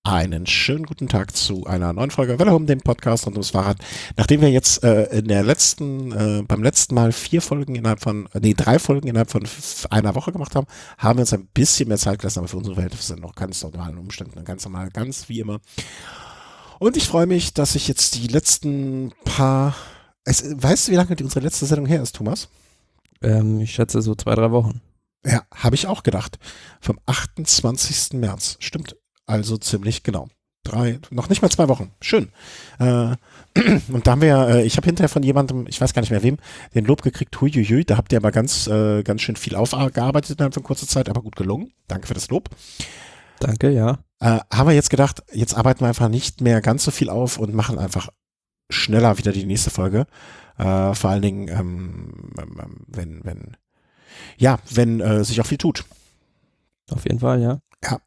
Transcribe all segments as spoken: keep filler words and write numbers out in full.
Einen schönen guten Tag zu einer neuen Folge Welle um den Podcast rund ums Fahrrad. Nachdem wir jetzt äh, in der letzten, äh, beim letzten Mal vier Folgen innerhalb von, äh, nee, drei Folgen innerhalb von f- einer Woche gemacht haben, haben wir uns ein bisschen mehr Zeit gelassen, aber für unsere Verhältnisse sind noch ganz normalen Umständen, ganz normal, ganz wie immer. Und ich freue mich, dass ich jetzt die letzten paar, es, weißt du, wie lange die unsere letzte Sendung her ist, Thomas? Ähm, ich schätze so zwei, drei Wochen. Ja, habe ich auch gedacht. Vom achtundzwanzigsten März. Stimmt. Also ziemlich genau. Drei, noch nicht mal zwei Wochen. Schön. Äh, und da haben wir, äh, ich habe hinterher von jemandem, ich weiß gar nicht mehr wem, den Lob gekriegt, huiuiui, da habt ihr aber ganz, äh, ganz schön viel aufgearbeitet innerhalb von kurzer Zeit, aber gut gelungen. Danke für das Lob. Danke, ja. Äh, haben wir jetzt gedacht, jetzt arbeiten wir einfach nicht mehr ganz so viel auf und machen einfach schneller wieder die nächste Folge. Äh, vor allen Dingen, ähm, ähm, wenn, wenn, ja, wenn äh, sich auch viel tut. Auf jeden Fall, ja. Ja.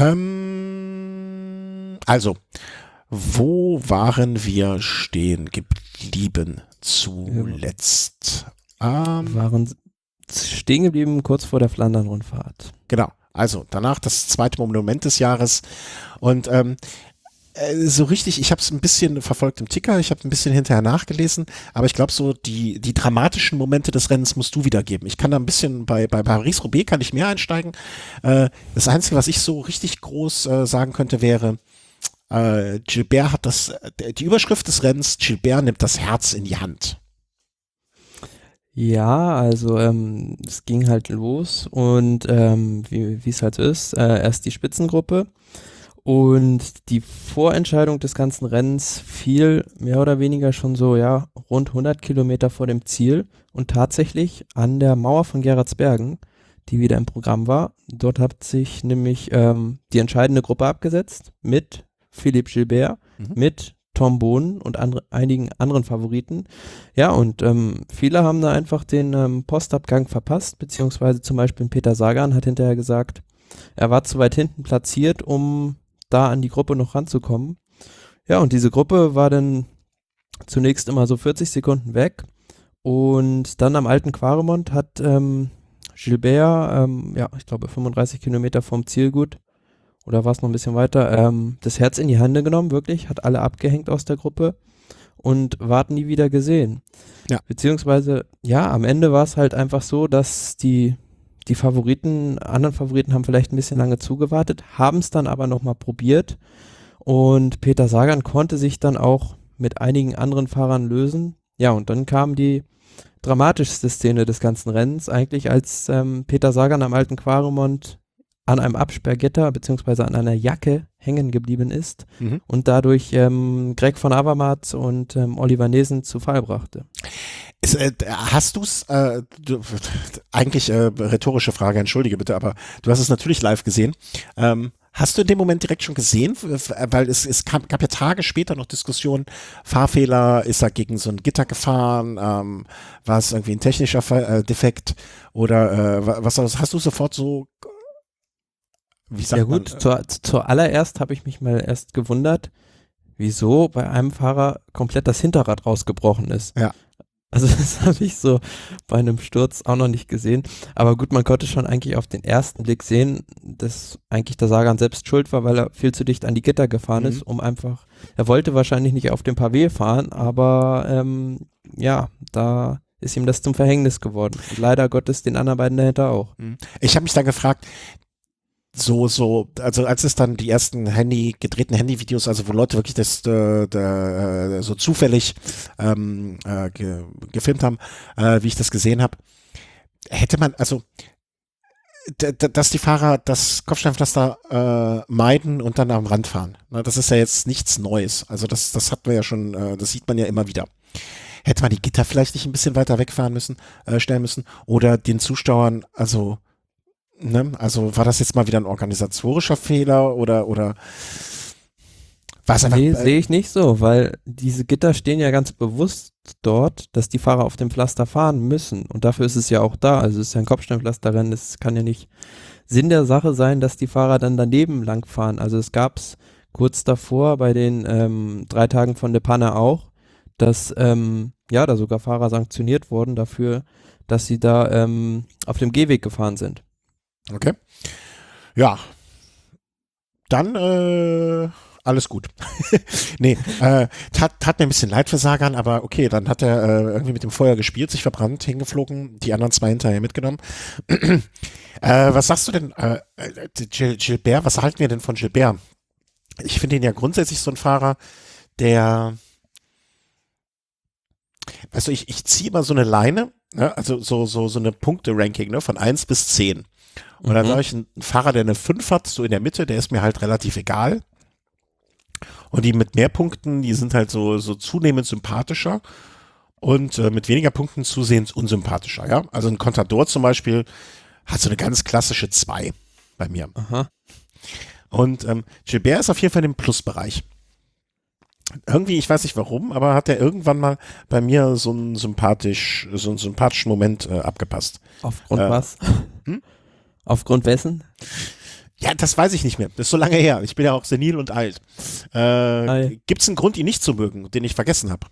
Ähm, also, wo waren wir stehen geblieben zuletzt? Wir Ähm, waren stehen geblieben kurz vor der Flandern-Rundfahrt. genau. Also, danach das zweite Monument des Jahres. Und ähm, äh, so richtig, ich habe es ein bisschen verfolgt im Ticker, ich habe ein bisschen hinterher nachgelesen, aber ich glaube, so die, die dramatischen Momente des Rennens musst du wiedergeben. Ich kann da ein bisschen, bei, bei Paris-Roubaix kann ich mehr einsteigen. Äh, das Einzige, was ich so richtig groß äh, sagen könnte, wäre, Äh, Gilbert hat das, äh, die Überschrift des Rennens, Gilbert nimmt das Herz in die Hand. Ja, also ähm, es ging halt los und ähm, wie wie es halt so ist, äh, erst die Spitzengruppe und die Vorentscheidung des ganzen Rennens fiel mehr oder weniger schon so, ja, rund hundert Kilometer vor dem Ziel und tatsächlich an der Mauer von Gerardsbergen, die wieder im Programm war. Dort hat sich nämlich ähm, die entscheidende Gruppe abgesetzt mit Philippe Gilbert, Mhm. mit Tom Bohnen und andre, einigen anderen Favoriten. Ja, und ähm, viele haben da einfach den ähm, Postabgang verpasst, beziehungsweise zum Beispiel Peter Sagan hat hinterher gesagt, er war zu weit hinten platziert, um da an die Gruppe noch ranzukommen. Ja, und diese Gruppe war dann zunächst immer so vierzig Sekunden weg und dann am alten Quaremont hat ähm, Gilbert, ähm, ja, ich glaube fünfunddreißig Kilometer vom Zielgut, oder war es noch ein bisschen weiter, ähm, das Herz in die Hand genommen, wirklich, hat alle abgehängt aus der Gruppe und ward nie wieder gesehen. Ja. Beziehungsweise, ja, am Ende war es halt einfach so, dass die, die Favoriten, anderen Favoriten haben vielleicht ein bisschen lange zugewartet, haben es dann aber nochmal probiert und Peter Sagan konnte sich dann auch mit einigen anderen Fahrern lösen. Ja, und dann kam die dramatischste Szene des ganzen Rennens, eigentlich als ähm, Peter Sagan am alten Quaremont an einem Absperrgitter beziehungsweise an einer Jacke hängen geblieben ist Mhm. und dadurch ähm, Greg von Avermaet und ähm, Oliver Nesen zu Fall brachte. Ist, äh, hast du's, äh, du, eigentlich äh, rhetorische Frage, entschuldige bitte, aber du hast es natürlich live gesehen. Ähm, hast du in dem Moment direkt schon gesehen? Weil es, es kam, gab ja Tage später noch Diskussionen, Fahrfehler, ist er gegen so ein Gitter gefahren, ähm, war es irgendwie ein technischer Fa- äh, Defekt oder äh, wa- was soll das? Hast du sofort so, wie sagt Ja man? gut, zu, zuallererst habe ich mich mal erst gewundert, wieso bei einem Fahrer komplett das Hinterrad rausgebrochen ist. Ja. Also das habe ich so bei einem Sturz auch noch nicht gesehen. Aber gut, man konnte schon eigentlich auf den ersten Blick sehen, dass eigentlich der Sagan selbst schuld war, weil er viel zu dicht an die Gitter gefahren Mhm. ist, um einfach, er wollte wahrscheinlich nicht auf dem Pavé fahren, aber ähm, ja, da ist ihm das zum Verhängnis geworden. Und leider Gottes den anderen beiden dahinter auch. Mhm. Ich habe mich dann gefragt, so, so, also als es dann die ersten Handy, gedrehten Handyvideos, also wo Leute wirklich das, äh, da, äh, so zufällig ähm, äh, ge, gefilmt haben, äh, wie ich das gesehen habe, hätte man, also d- d- dass die Fahrer das Kopfsteinpflaster äh, meiden und dann am Rand fahren. Na, das ist ja jetzt nichts Neues. Also das, das hatten wir ja schon, äh, das sieht man ja immer wieder. Hätte man die Gitter vielleicht nicht ein bisschen weiter wegfahren müssen, äh, stellen müssen oder den Zuschauern, also Ne? Also war das jetzt mal wieder ein organisatorischer Fehler oder oder war es einfach Nee, äh, sehe ich nicht so, weil diese Gitter stehen ja ganz bewusst dort, dass die Fahrer auf dem Pflaster fahren müssen. Und dafür ist es ja auch da. Also es ist ja ein Kopfsteinpflasterrennen. Es kann ja nicht Sinn der Sache sein, dass die Fahrer dann daneben langfahren. Also es gab es kurz davor bei den ähm, drei Tagen von De Panne auch, dass ähm, ja da sogar Fahrer sanktioniert wurden dafür, dass sie da ähm, auf dem Gehweg gefahren sind. okay? Ja, dann äh, alles gut. nee, äh, tat, tat mir ein bisschen leid für Sagan, aber okay, dann hat er äh, irgendwie mit dem Feuer gespielt, sich verbrannt, hingeflogen, die anderen zwei hinterher mitgenommen. äh, was sagst du denn, äh, Gil, Gilbert, was halten wir denn von Gilbert? Ich finde ihn ja grundsätzlich so ein Fahrer, der, weißt du, ich, ich ziehe immer so eine Leine, ne? Also so, so, so eine Punkte-Ranking, ne? Von eins bis zehn. Und dann Mhm. sage ich, ein Fahrer, der eine fünf hat, so in der Mitte, der ist mir halt relativ egal. Und die mit mehr Punkten, die sind halt so, so zunehmend sympathischer und äh, mit weniger Punkten zusehends unsympathischer, ja. Also ein Contador zum Beispiel hat so eine ganz klassische zwei bei mir. Aha. Und ähm, Gilbert ist auf jeden Fall im Plusbereich. Irgendwie, ich weiß nicht warum, aber hat er irgendwann mal bei mir so einen sympathisch, so einen sympathischen Moment äh, abgepasst. Aufgrund Äh, was? hm? Aufgrund wessen? Ja, das weiß ich nicht mehr. Das ist so lange her. Ich bin ja auch senil und alt. Äh, Gibt es einen Grund, ihn nicht zu mögen, den ich vergessen habe?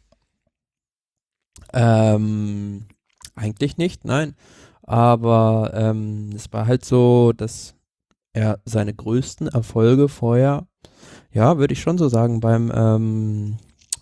Ähm, eigentlich nicht, nein. Aber ähm, es war halt so, dass er seine größten Erfolge vorher, ja, würde ich schon so sagen, beim ähm,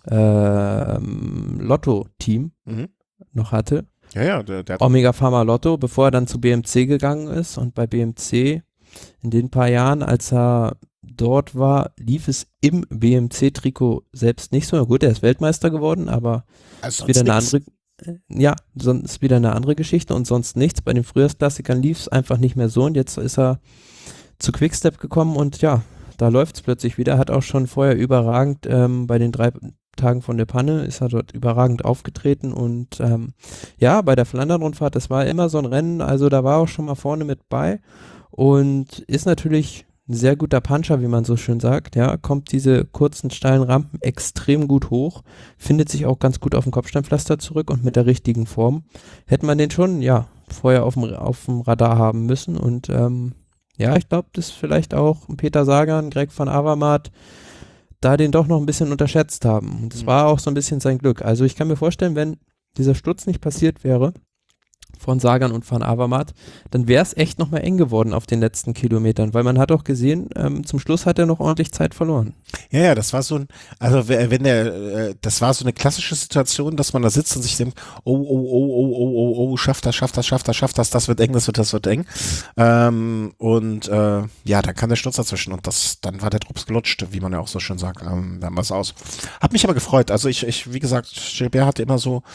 ähm, Lotto-Team Mhm. noch hatte. Ja, ja, der, der hat Omega Pharma Lotto, bevor er dann zu B M C gegangen ist. Und bei B M C in den paar Jahren, als er dort war, lief es im B M C-Trikot selbst nicht so. Gut, er ist Weltmeister geworden, aber also ist wieder eine nix. andere, äh, ja, sonst ist wieder eine andere Geschichte und sonst nichts. Bei den Frühjahrsklassikern lief es einfach nicht mehr so und jetzt ist er zu Quickstep gekommen und ja, da läuft es plötzlich wieder. Hat auch schon vorher überragend ähm, bei den drei Tagen von der Panne ist er dort überragend aufgetreten und ähm, ja, bei der Flandern-Rundfahrt, das war immer so ein Rennen, also da war auch schon mal vorne mit bei und ist natürlich ein sehr guter Puncher, wie man so schön sagt, ja, kommt diese kurzen, steilen Rampen extrem gut hoch, findet sich auch ganz gut auf dem Kopfsteinpflaster zurück und mit der richtigen Form hätte man den schon, ja, vorher auf dem, auf dem Radar haben müssen und ähm, ja, ich glaube, dass vielleicht auch Peter Sagan, Greg van Avermaet da den doch noch ein bisschen unterschätzt haben. Und das Mhm. war auch so ein bisschen sein Glück. Also ich kann mir vorstellen, wenn dieser Sturz nicht passiert wäre von Sagan und Van Avermaet, dann wäre es echt nochmal eng geworden auf den letzten Kilometern, weil man hat auch gesehen, ähm, zum Schluss hat er noch ordentlich Zeit verloren. Ja, ja, das war so ein, also w- wenn der, äh, das war so eine klassische Situation, dass man da sitzt und sich denkt, oh, oh, oh, oh, oh, oh, oh, schafft das, schafft das, schafft das, schafft das, das wird eng, das wird, das wird eng. Ähm, und äh, ja, dann kam der Sturz dazwischen und das, dann war der Drops gelutscht, wie man ja auch so schön sagt. Ähm, dann war es aus. Hat mich aber gefreut. Also ich, ich, wie gesagt, Gilbert hatte immer so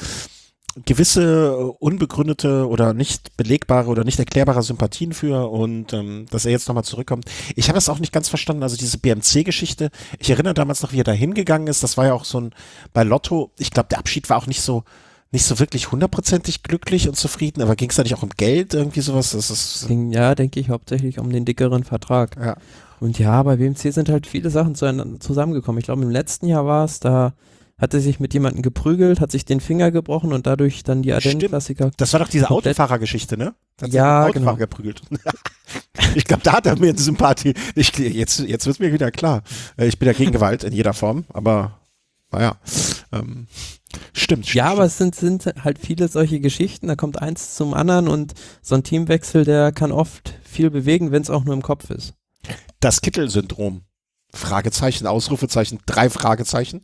gewisse unbegründete oder nicht belegbare oder nicht erklärbare Sympathien für und ähm, dass er jetzt nochmal zurückkommt. Ich habe das auch nicht ganz verstanden, also diese B M C-Geschichte, ich erinnere damals noch, wie er da hingegangen ist, das war ja auch so ein, bei Lotto, ich glaube, der Abschied war auch nicht so, nicht so wirklich hundertprozentig glücklich und zufrieden, aber ging es da nicht auch um Geld, irgendwie sowas? Das Es ist, ging ja, denke ich, hauptsächlich um den dickeren Vertrag. ja. Und ja, bei B M C sind halt viele Sachen zueinander- zusammengekommen. Ich glaube, im letzten Jahr war es, da hat er sich mit jemandem geprügelt, hat sich den Finger gebrochen und dadurch dann die Ardennen-Klassiker. Das war doch diese komplett- Autofahrergeschichte, ne? Da hat Ja, sich ein Autofahrer genau. geprügelt. Ich glaube, da hat er mir eine Sympathie. Ich, jetzt jetzt wird mir wieder klar. Äh, Ich bin ja gegen Gewalt in jeder Form, aber naja. Ähm, stimmt, stimmt. Ja, aber es sind, sind halt viele solche Geschichten, da kommt eins zum anderen und so ein Teamwechsel, der kann oft viel bewegen, wenn es auch nur im Kopf ist. Das Kittel-Syndrom. Fragezeichen, Ausrufezeichen, drei Fragezeichen.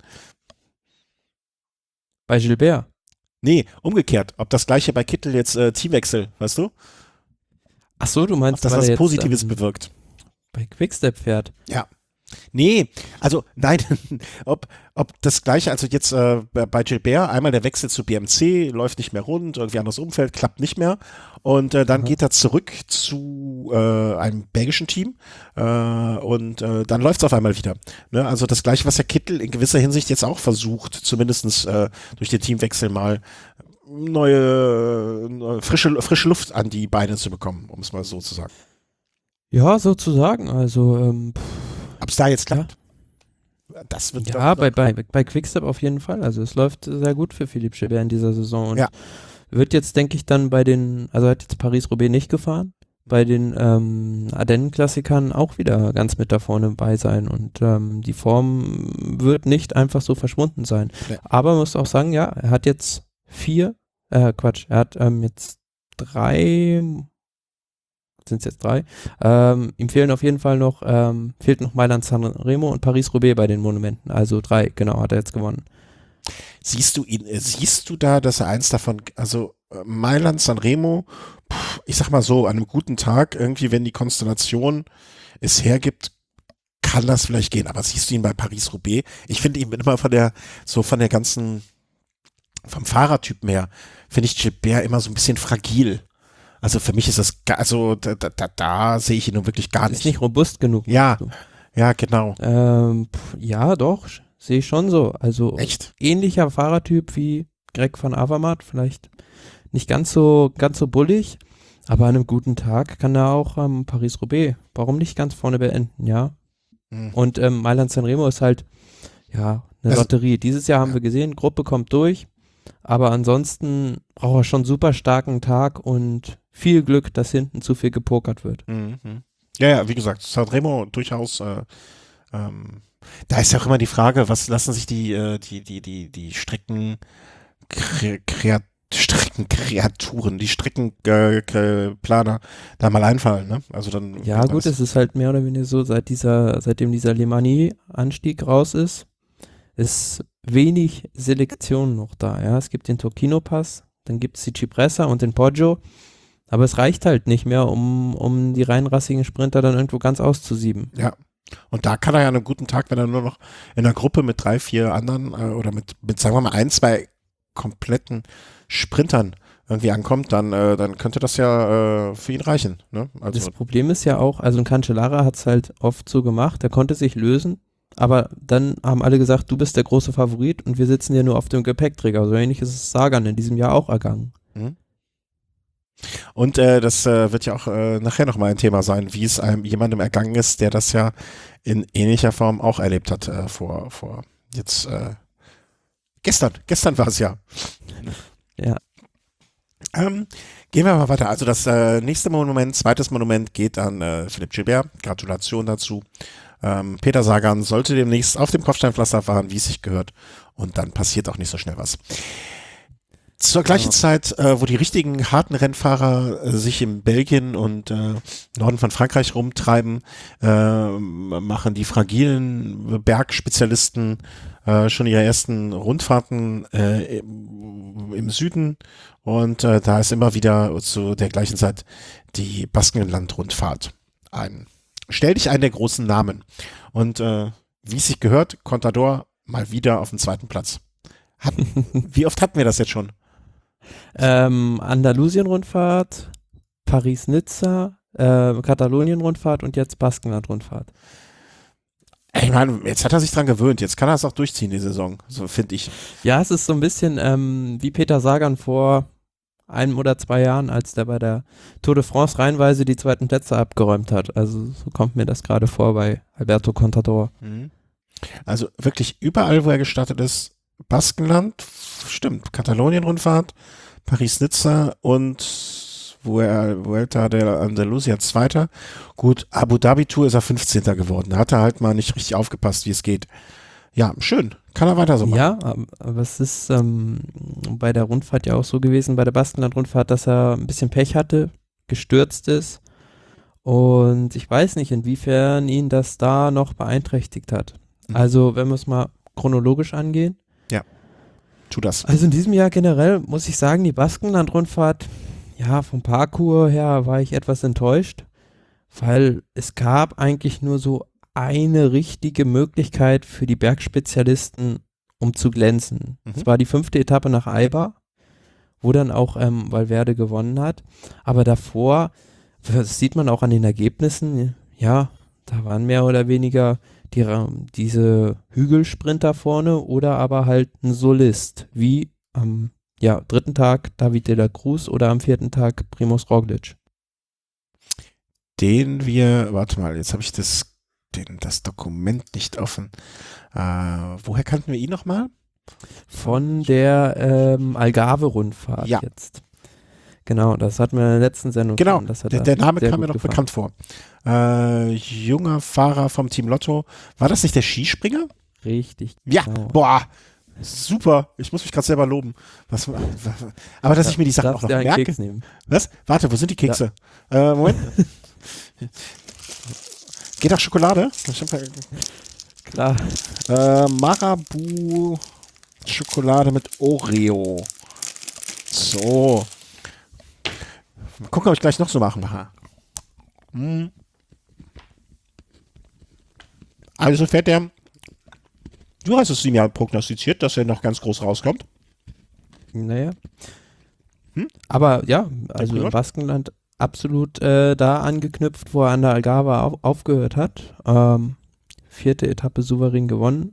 Bei Gilbert. Nee, umgekehrt. Ob das gleiche bei Kittel jetzt äh, Teamwechsel, weißt du? Ach so, du Ob meinst, das weil was er jetzt Positives ähm, bewirkt. bei Quickstep fährt. Ja. Nee, also nein, ob, ob das gleiche, also jetzt äh, bei Gilbert, einmal der Wechsel zu B M C, läuft nicht mehr rund, irgendwie anderes Umfeld, klappt nicht mehr und äh, dann Aha. geht er zurück zu äh, einem belgischen Team äh, und äh, dann läuft es auf einmal wieder. Ne? Also das gleiche, was der Kittel in gewisser Hinsicht jetzt auch versucht, zumindestens äh, durch den Teamwechsel mal neue, neue frische, frische Luft an die Beine zu bekommen, um es mal so zu sagen. Ja, sozusagen. Also, ähm, Ob es da jetzt klappt? Das wird ja, doch- bei, bei, bei Quickstep auf jeden Fall. Also es läuft sehr gut für Philippe Gilbert in dieser Saison und Ja. wird jetzt, denke ich, dann bei den, also er hat jetzt Paris-Roubaix nicht gefahren, bei den ähm, Ardennen-Klassikern auch wieder ganz mit da vorne bei sein und ähm, die Form wird nicht einfach so verschwunden sein. Ja. Aber man muss auch sagen, ja, er hat jetzt vier, äh, Quatsch, er hat ähm, jetzt drei sind es jetzt drei. Ähm, ihm fehlen auf jeden Fall noch, ähm, fehlt noch Mailand Sanremo und Paris-Roubaix bei den Monumenten. Also drei, genau, hat er jetzt gewonnen. Siehst du ihn, äh, siehst du da, dass er eins davon, also äh, Mailand Sanremo, pff, ich sag mal so, an einem guten Tag, irgendwie, wenn die Konstellation es hergibt, kann das vielleicht gehen, aber siehst du ihn bei Paris-Roubaix? Ich finde ihn immer von der, so von der ganzen, vom Fahrertypen her, finde ich Gilbert immer so ein bisschen fragil. Also für mich ist das, ga- also da, da, da, da sehe ich ihn nun wirklich gar Ist nicht. nicht robust genug. Ja, meinst ja, genau. du? Ähm, pff, ja, doch, sehe ich schon so. Also Echt? ähnlicher Fahrertyp wie Greg van Avermaet, vielleicht nicht ganz so, ganz so bullig, aber an einem guten Tag kann er auch ähm, Paris-Roubaix, warum nicht ganz vorne beenden, ja. Hm. Und ähm, Mailand Sanremo ist halt, ja, eine Also- Lotterie. Dieses Jahr haben Ja. wir gesehen, Gruppe kommt durch, aber ansonsten braucht er schon einen super starken Tag und viel Glück, dass hinten zu viel gepokert wird. Mhm. Ja, ja, wie gesagt, Sanremo durchaus, äh, ähm, da ist ja auch immer die Frage, was lassen sich die, äh, die, die, die, die Strecken, Kre Kreat Streckenkreaturen, die Streckenplaner äh, Planer da mal einfallen, ne? Also dann. Ja, wenn gut, das- es ist halt mehr oder weniger so, seit dieser, seitdem dieser Lemani-Anstieg raus ist, ist wenig Selektion noch da. Ja, es gibt den Tocchino-Pass, dann gibt es die Cipressa und den Poggio, aber es reicht halt nicht mehr, um, um die reinrassigen Sprinter dann irgendwo ganz auszusieben. Ja. Und da kann er ja an einem guten Tag, wenn er nur noch in einer Gruppe mit drei, vier anderen äh, oder mit, mit, sagen wir mal, ein, zwei kompletten Sprintern irgendwie ankommt, dann, äh, dann könnte das ja äh, für ihn reichen. Ne? Also, Das Problem ist ja auch, also ein Cancellara hat es halt oft so gemacht, er konnte sich lösen, aber dann haben alle gesagt, du bist der große Favorit und wir sitzen ja nur auf dem Gepäckträger. So ähnlich ist es Sagan in diesem Jahr auch ergangen. und äh, das äh, wird ja auch äh, nachher nochmal ein Thema sein, wie es einem jemandem ergangen ist, der das ja in ähnlicher Form auch erlebt hat äh, vor, vor jetzt äh, gestern. Gestern war es ja. Ja. Ähm, gehen wir mal weiter. Also das äh, nächste Monument, zweites Monument geht an äh, Philipp Gilbert. Gratulation dazu. Ähm, Peter Sagan sollte demnächst auf dem Kopfsteinpflaster fahren, wie es sich gehört. Und dann passiert auch nicht so schnell was. Zur gleichen Ja. Zeit, äh, wo die richtigen harten Rennfahrer äh, sich in Belgien und äh, Norden von Frankreich rumtreiben, äh, machen die fragilen Bergspezialisten äh, schon ihre ersten Rundfahrten äh, im, im Süden. Und äh, da ist immer wieder zu der gleichen Zeit die Baskenland-Rundfahrt ein. Stell dich einen der großen Namen. Und äh, wie es sich gehört, Contador mal wieder auf dem zweiten Platz. Hat, wie oft hatten wir das jetzt schon? Ähm, Andalusien-Rundfahrt, Paris-Nizza, äh, Katalonien-Rundfahrt und jetzt Baskenland-Rundfahrt. Ich meine, jetzt hat er sich dran gewöhnt. Jetzt kann er es auch durchziehen, die Saison. So finde ich. Ja, es ist so ein bisschen ähm, wie Peter Sagan vor einem oder zwei Jahren, als der bei der Tour de France reihenweise die zweiten Plätze abgeräumt hat. Also so kommt mir das gerade vor bei Alberto Contador. Also wirklich überall, wo er gestartet ist, Baskenland, stimmt, Katalonien-Rundfahrt, Paris-Nizza und Vuelta de Andalusia Zweiter. Gut, Abu Dhabi-Tour ist er fünfzehnter geworden. Da hat er halt mal nicht richtig aufgepasst, wie es geht. Ja, schön. Kann er weiter so machen. Ja, aber, aber es ist ähm, bei der Rundfahrt ja auch so gewesen, bei der Baskenland-Rundfahrt, dass er ein bisschen Pech hatte, gestürzt ist. Und ich weiß nicht, inwiefern ihn das da noch beeinträchtigt hat. Mhm. Also, wenn wir es mal chronologisch angehen. Tu das. Also in diesem Jahr generell muss ich sagen, die Baskenland-Rundfahrt, ja, vom Parcours her war ich etwas enttäuscht, weil es gab eigentlich nur so eine richtige Möglichkeit für die Bergspezialisten, um zu glänzen. Mhm. Es war die fünfte Etappe nach Eibar, wo dann auch ähm, Valverde gewonnen hat. Aber davor, das sieht man auch an den Ergebnissen, ja, da waren mehr oder weniger die, diese Hügelsprinter vorne oder aber halt ein Solist, wie am ja, dritten Tag David de la Cruz oder am vierten Tag Primož Roglič. Den wir, warte mal, jetzt habe ich das, den, das Dokument nicht offen. Äh, woher kannten wir ihn nochmal? Von der ähm, Algarve-Rundfahrt Ja. jetzt. Genau, das hatten wir in der letzten Sendung. Genau, schon. Das hat der, er der Name sehr kam mir gut noch gefallen. bekannt vor. Äh, junger Fahrer vom Team Lotto. War das nicht der Skispringer? Richtig. Ja, Genau. boah. Super, ich muss mich gerade selber loben. Was, aber dass Ja, ich mir die Sachen auch darfst noch dir einen merke. Keks nehmen. Was? Warte, wo sind die Kekse? Äh, Moment. Geht auch Schokolade? Klar. Äh, Marabu Schokolade mit Oreo. So. Mal gucken, ob ich gleich noch so machen mache. Hm. Also fährt der. Du hast es ihm ja prognostiziert, dass er noch ganz groß rauskommt. Naja. Hm? Aber ja, also Pilot? im Baskenland absolut äh, da angeknüpft, wo er an der Algarve auf, aufgehört hat. Ähm, vierte Etappe souverän gewonnen.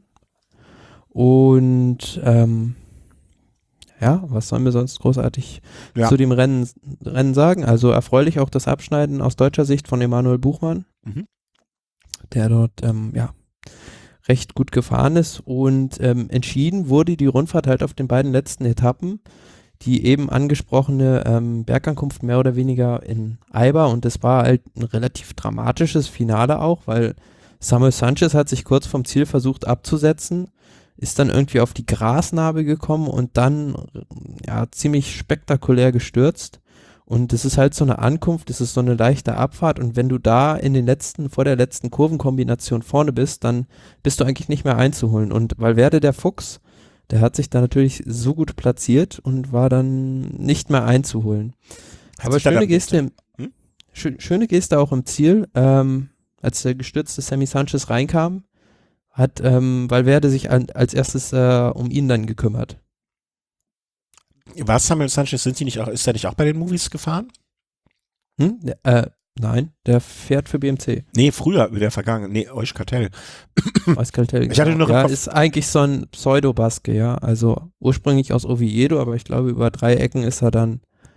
Und ähm, ja, was sollen wir sonst großartig Ja. zu dem Rennen, Rennen sagen? Also erfreulich auch das Abschneiden aus deutscher Sicht von Emanuel Buchmann, Mhm. der dort ähm, ja recht gut gefahren ist, und ähm, entschieden wurde die Rundfahrt halt auf den beiden letzten Etappen, die eben angesprochene ähm, Bergankunft mehr oder weniger in Eibar, und das war halt ein relativ dramatisches Finale auch, weil Samuel Sanchez hat sich kurz vom Ziel versucht abzusetzen, ist dann irgendwie auf die Grasnarbe gekommen und dann ja ziemlich spektakulär gestürzt. Und das ist halt so eine Ankunft, das ist so eine leichte Abfahrt, und wenn du da in den letzten, vor der letzten Kurvenkombination vorne bist, dann bist du eigentlich nicht mehr einzuholen. Und Valverde, der Fuchs, der hat sich da natürlich so gut platziert und war dann nicht mehr einzuholen. Hat Aber sich da schöne dann- Geste, im, Hm? schö- schöne Geste auch im Ziel, ähm, als der gestürzte Sammy Sanchez reinkam, hat ähm, Valverde sich an, als erstes äh, um ihn dann gekümmert. War Samuel Sanchez, sind sie nicht auch, ist er nicht auch bei den Movies gefahren? Hm? Der, äh, nein, der fährt für B M C. Nee, früher, der vergangen. Nee, Euskartell. Euskaltel, Ich hatte genau. noch im Ja, Kopf- ist eigentlich so ein Pseudo-Baske, ja. Also ursprünglich aus Oviedo, aber ich glaube, über drei Ecken ist er dann.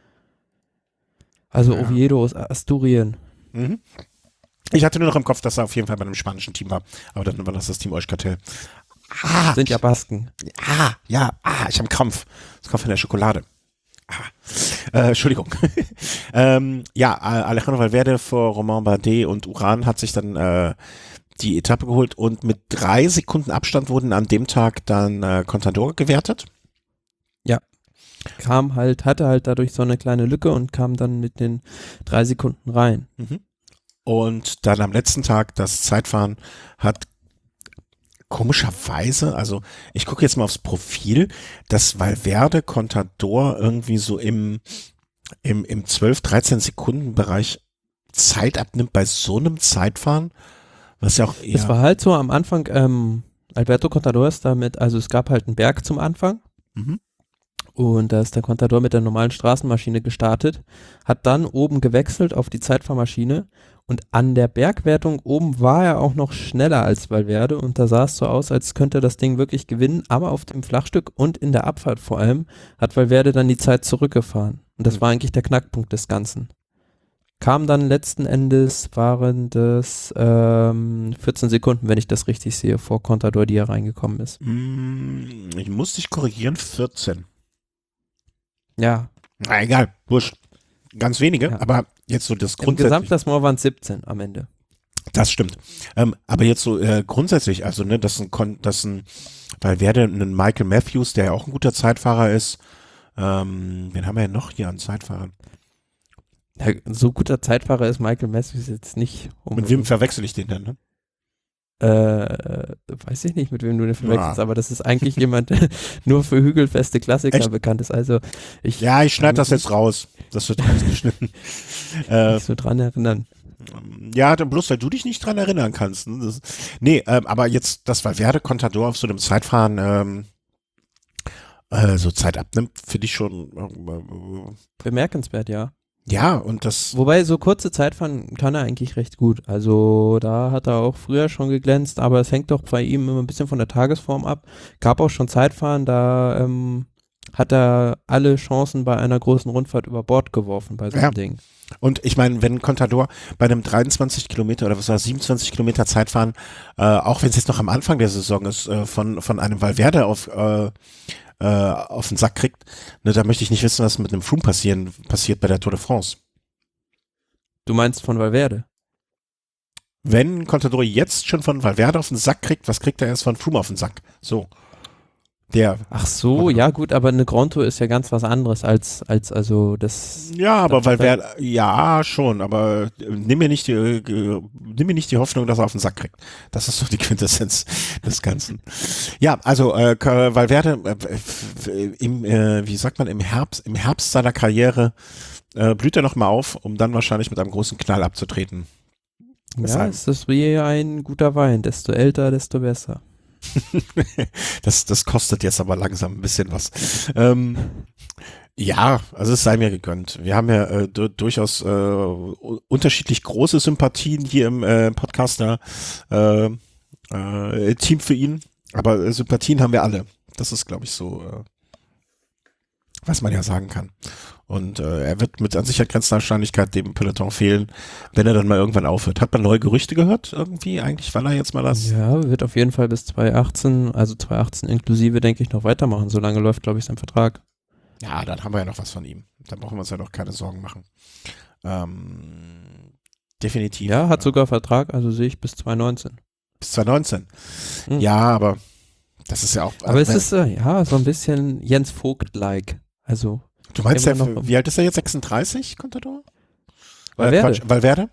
Also Ja. Oviedo aus Asturien. Mhm. Ich hatte nur noch im Kopf, dass er auf jeden Fall bei einem spanischen Team war. Aber dann war das das Team Euskartell. Ah, Sind ja Basken. ah, ja, ah, ich habe einen Krampf. Das kommt von der Schokolade. Ah. Äh, Entschuldigung. ähm, ja, Alejandro Valverde vor Romain Bardet und Uran hat sich dann äh, die Etappe geholt, und mit drei Sekunden Abstand wurden an dem Tag dann äh, Contador gewertet. Kam halt, hatte halt dadurch so eine kleine Lücke und kam dann mit den drei Sekunden rein. Mhm. Und dann am letzten Tag das Zeitfahren hat komischerweise, also ich gucke jetzt mal aufs Profil, dass Valverde Contador irgendwie so im, im, im zwölf, dreizehn Sekunden Bereich Zeit abnimmt bei so einem Zeitfahren, was ja auch eher... Es war halt so am Anfang, ähm, Alberto Contador ist damit, also es gab halt einen Berg zum Anfang. Mhm. Und da ist der Contador mit der normalen Straßenmaschine gestartet, hat dann oben gewechselt auf die Zeitfahrmaschine, und an der Bergwertung oben war er auch noch schneller als Valverde, und da sah es so aus, als könnte er das Ding wirklich gewinnen, aber auf dem Flachstück und in der Abfahrt vor allem hat Valverde dann die Zeit zurückgefahren, und das Mhm. war eigentlich der Knackpunkt des Ganzen. Kam dann letzten Endes, waren das ähm, vierzehn Sekunden, wenn ich das richtig sehe, vor Contador, die er reingekommen ist. Mm, Ich muss dich korrigieren, vierzehn. Ja, Na egal, wurscht. Ganz wenige, Ja. aber jetzt so das im grundsätzlich. Gesamtklassement waren es siebzehn am Ende. Das stimmt. Ähm, aber jetzt so äh, grundsätzlich, also ne, dass ein, Kon- dass ein Valverde, ein Michael Matthews, der ja auch ein guter Zeitfahrer ist, ähm, wen haben wir denn noch hier an Zeitfahrern? Ja, so guter Zeitfahrer ist Michael Matthews jetzt nicht. Um, Mit wem verwechsel ich den denn? Ne? äh, weiß ich nicht, mit wem du den verwechselst, Ja. aber das ist eigentlich jemand, der nur für hügelfeste Klassiker Echt? bekannt ist. Also ich Ja, ich schneide kann das mich jetzt raus. Das wird rausgeschnitten. äh, nicht so dran erinnern. ja, dann bloß weil du dich nicht dran erinnern kannst. Ne? Das, nee, ähm, aber jetzt, dass Valverde Contador auf so einem Zeitfahren ähm, äh, so Zeit abnimmt, finde ich schon äh, Bemerkenswert, ja. ja, und das Wobei, so kurze Zeitfahren kann er eigentlich recht gut. Also da hat er auch früher schon geglänzt, aber es hängt doch bei ihm immer ein bisschen von der Tagesform ab. Gab auch schon Zeitfahren, da ähm, hat er alle Chancen bei einer großen Rundfahrt über Bord geworfen bei so einem Ja. Ding. Und ich meine, wenn Contador bei einem dreiundzwanzig Kilometer oder was war siebenundzwanzig Kilometer Zeitfahren, äh, auch wenn es jetzt noch am Anfang der Saison ist, äh, von, von einem Valverde auf, äh, äh, auf den Sack kriegt, ne, da möchte ich nicht wissen, was mit einem Froome passieren, passiert bei der Tour de France. Du meinst von Valverde? Wenn Contador jetzt schon von Valverde auf den Sack kriegt, was kriegt er erst von Froome auf den Sack? So. Der. Ach so, ja gut, aber eine Grand Tour ist ja ganz was anderes als, als also das. Ja, aber das weil wer, ja, schon, aber äh, nimm mir nicht die, äh, nimm mir nicht die Hoffnung, dass er auf den Sack kriegt. Das ist doch die Quintessenz des Ganzen. Ja, also, äh, K- Valverde, äh, f- im, äh, wie sagt man, im Herbst, im Herbst seiner Karriere, äh, blüht er nochmal auf, um dann wahrscheinlich mit einem großen Knall abzutreten. Ja, Deshalb. es ist wie ein guter Wein. Desto älter, desto besser. das, das kostet jetzt aber langsam ein bisschen was. Ähm, ja, also es sei mir gegönnt. Wir haben ja äh, du, durchaus äh, u- unterschiedlich große Sympathien hier im äh, Podcaster äh, äh, Team für ihn, aber äh, Sympathien haben wir alle. Das ist, glaube ich, so, äh, was man ja sagen kann. Und äh, er wird mit an Sicherheit grenzender Wahrscheinlichkeit dem Peloton fehlen, wenn er dann mal irgendwann aufhört. Hat man neue Gerüchte gehört irgendwie? Eigentlich, wann er jetzt mal das... Ja, wird auf jeden Fall bis zwanzig achtzehn, also zwanzig achtzehn inklusive, denke ich, noch weitermachen. So lange läuft, glaube ich, sein Vertrag. Ja, dann haben wir ja noch was von ihm. Da brauchen wir uns ja noch keine Sorgen machen. Ähm, definitiv. Ja, hat sogar Vertrag, also sehe ich bis zwanzig neunzehn. Bis zwanzig neunzehn. Hm. Ja, aber das ist ja auch... Aber es wenn- ist, äh, ja, so ein bisschen Jens Vogt-like. Also, Du meinst, der, immer noch- wie alt ist er jetzt? sechsunddreißig, Contador? Valverde. Quatsch, Valverde?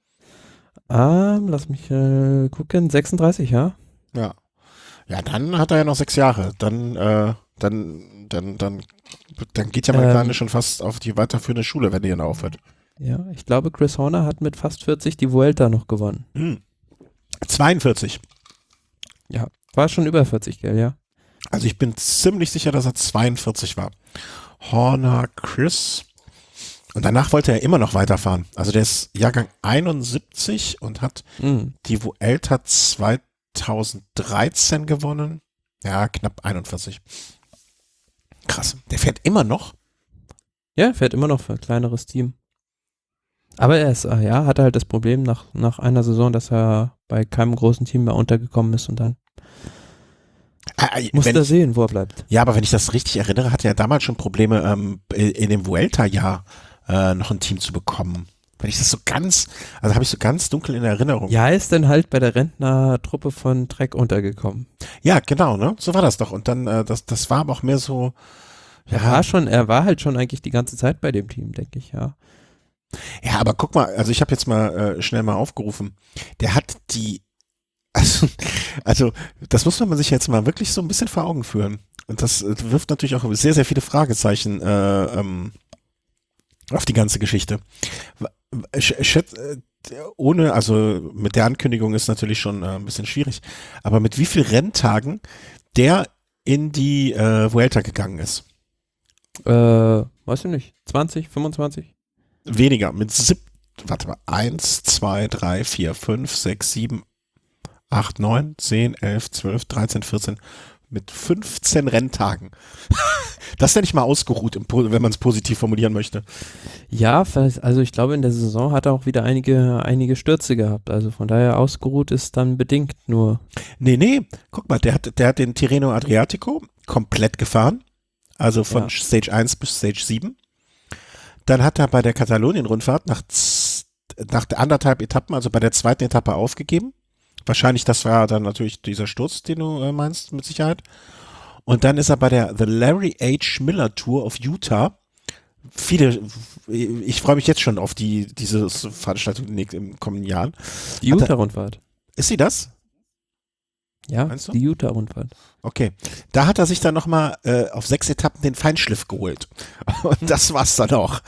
ähm, lass mich äh, gucken, sechsunddreißig, ja? Ja. Ja, dann hat er ja noch sechs Jahre. Dann, äh, dann, dann, dann, dann geht ja mein Ähm. Kleine schon fast auf die weiterführende Schule, wenn die dann aufhört. Ja, ich glaube, Chris Horner hat mit fast vierzig die Vuelta noch gewonnen. Hm. zweiundvierzig. Ja, war schon über vierzig, gell, ja? Also ich bin ziemlich sicher, dass er zweiundvierzig war. Horner, Chris. Und danach wollte er immer noch weiterfahren. Also der ist Jahrgang einundsiebzig und hat Mhm. die Vuelta zweitausenddreizehn gewonnen. Ja, knapp einundvierzig. Krass. Der fährt immer noch? Ja, fährt immer noch für ein kleineres Team. Aber er ist, äh, ja, hatte halt das Problem nach, nach einer Saison, dass er bei keinem großen Team mehr untergekommen ist und dann Äh, musste wenn er ich, sehen, wo er bleibt. ja, aber wenn ich das richtig erinnere, hatte er damals schon Probleme, ähm, in dem Vuelta-Jahr äh, noch ein Team zu bekommen. Wenn ich das so ganz, also habe ich so ganz dunkel in Erinnerung. Ja, er ist dann halt bei der Rentnertruppe von Trek untergekommen. Ja, genau, ne? So war das doch. Und dann, äh, das, das war aber auch mehr so, Er war schon, er war halt schon eigentlich die ganze Zeit bei dem Team, denke ich, ja. ja, aber guck mal, also ich habe jetzt mal äh, schnell mal aufgerufen. Der hat die, also, also das muss man sich jetzt mal wirklich so ein bisschen vor Augen führen. Und das äh, wirft natürlich auch sehr, sehr viele Fragezeichen äh, ähm, auf die ganze Geschichte. W- sch- schätz- äh, Ohne, also mit der Ankündigung ist natürlich schon äh, ein bisschen schwierig, aber mit wie vielen Renntagen der in die äh, Vuelta gegangen ist? Äh, weiß ich nicht, zwanzig, fünfundzwanzig? Weniger, mit sieb, warte mal, eins, zwei, drei, vier, fünf, sechs, sieben, acht, neun, zehn, elf, zwölf, dreizehn, vierzehn, mit fünfzehn Renntagen. Das nenne ich mal ausgeruht, im Po- wenn man es positiv formulieren möchte. Ja, vielleicht- also ich glaube, in der Saison hat er auch wieder einige, einige Stürze gehabt. Also von daher ausgeruht ist dann bedingt nur. Nee, nee, guck mal, der hat, der hat den Tirreno Adriatico komplett gefahren, also von Ja. Stage eins bis Stage sieben. Dann hat er bei der Katalonien-Rundfahrt nach, z- nach der anderthalb Etappen, also bei der zweiten Etappe aufgegeben. Wahrscheinlich, das war dann natürlich dieser Sturz, den du äh, meinst, mit Sicherheit. Und dann ist er bei der The Larry H. Miller Tour of Utah. Viele, ich freue mich jetzt schon auf die, diese Veranstaltung in den im kommenden Jahren. Die Hat er- Utah-Rundfahrt. Ist sie das? Ja, Meinst du? die Utah-Rundfahrt. Okay. Da hat er sich dann nochmal äh, auf sechs Etappen den Feinschliff geholt. Und das war's dann auch.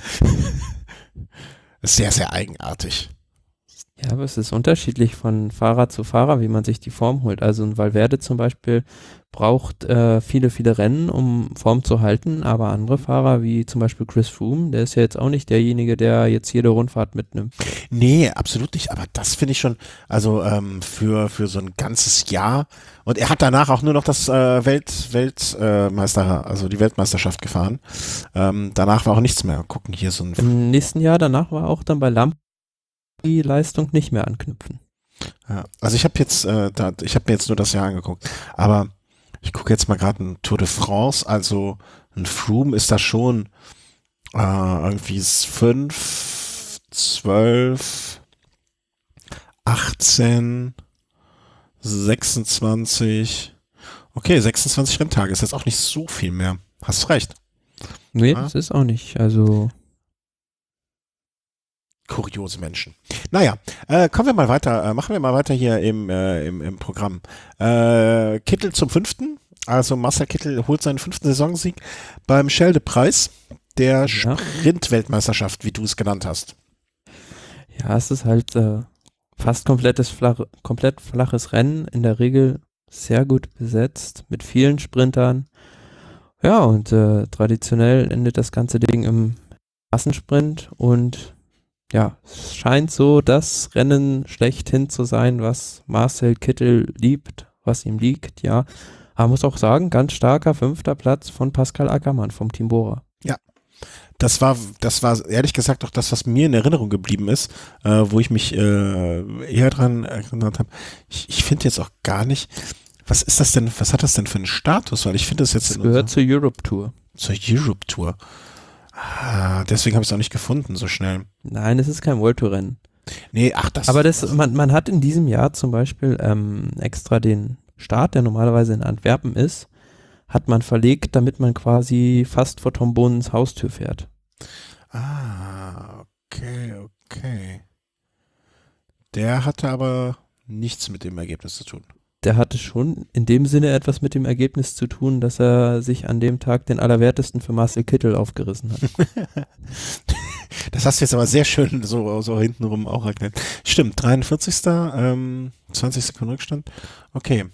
Sehr, sehr eigenartig. Ja, aber es ist unterschiedlich von Fahrer zu Fahrer, wie man sich die Form holt. Also ein Valverde zum Beispiel braucht äh, viele, viele Rennen, um Form zu halten, aber andere Fahrer, wie zum Beispiel Chris Froome, der ist ja jetzt auch nicht derjenige, der jetzt jede Rundfahrt mitnimmt. Nee, absolut nicht. Aber das finde ich schon, also ähm, für, für so ein ganzes Jahr. Und er hat danach auch nur noch das äh, Welt, Weltmeister, also die Weltmeisterschaft gefahren. Ähm, danach war auch nichts mehr. Gucken hier so ein. Im nächsten Jahr danach war auch dann bei Lamp die Leistung nicht mehr anknüpfen. Ja, also ich habe jetzt, äh, da, ich habe mir jetzt nur das Jahr angeguckt. Aber ich gucke jetzt mal gerade ein Tour de France. Also ein Froome ist da schon äh, irgendwie fünf, zwölf, achtzehn, sechsundzwanzig Okay, sechsundzwanzig Renntage ist jetzt auch nicht so viel mehr. Hast recht. Nee, Ja. das ist auch nicht. Also, Kuriose Menschen. Naja, äh, kommen wir mal weiter, äh, machen wir mal weiter hier im, äh, im, im Programm. Äh, Kittel zum fünften, also Marcel Kittel holt seinen fünften Saisonsieg beim Schelde-Preis der Ja. Sprint-Weltmeisterschaft, wie du es genannt hast. ja, es ist halt äh, fast komplettes flach, komplett flaches Rennen, in der Regel sehr gut besetzt, mit vielen Sprintern. Ja, und äh, traditionell endet das ganze Ding im Massensprint und ja, es scheint so das Rennen schlechthin zu sein, was Marcel Kittel liebt, was ihm liegt, ja. Aber muss auch sagen, ganz starker fünfter Platz von Pascal Ackermann vom Team Bora. Das war, das war ehrlich gesagt auch das, was mir in Erinnerung geblieben ist, äh, wo ich mich äh, eher dran erinnert habe. Ich, ich finde jetzt auch gar nicht, was ist das denn, was hat das denn für einen Status? Weil ich finde das jetzt Das in gehört unserer- zur Europe Tour. zur Europe Tour. Ah, deswegen habe ich es auch nicht gefunden so schnell. Nein, es ist kein World Tour Rennen. Nee, ach das. Aber das, man, man hat in diesem Jahr zum Beispiel ähm, extra den Start, der normalerweise in Antwerpen ist, hat man verlegt, damit man quasi fast vor Tom Bohnens Haustür fährt. Ah, okay, okay. Der hatte aber nichts mit dem Ergebnis zu tun. Der hatte schon in dem Sinne etwas mit dem Ergebnis zu tun, dass er sich an dem Tag den Allerwertesten für Marcel Kittel aufgerissen hat. Das hast du jetzt aber sehr schön so, so hintenrum auch erklärt. Stimmt, dreiundvierzigster Ähm, zwanzig Sekunden Rückstand. Okay.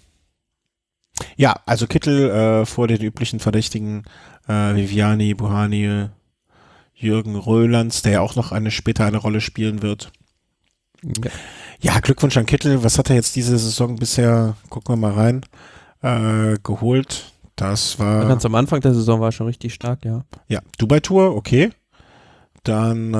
Ja, also Kittel äh, vor den üblichen Verdächtigen äh, Viviani, Buhani, Jürgen Rölands, der ja auch noch eine später eine Rolle spielen wird. Ja. Ja, Glückwunsch an Kittel. Was hat er jetzt diese Saison bisher, gucken wir mal rein, äh, geholt? Das war, Ganz am Anfang der Saison war er schon richtig stark, ja. ja, Dubai-Tour, okay. Dann äh,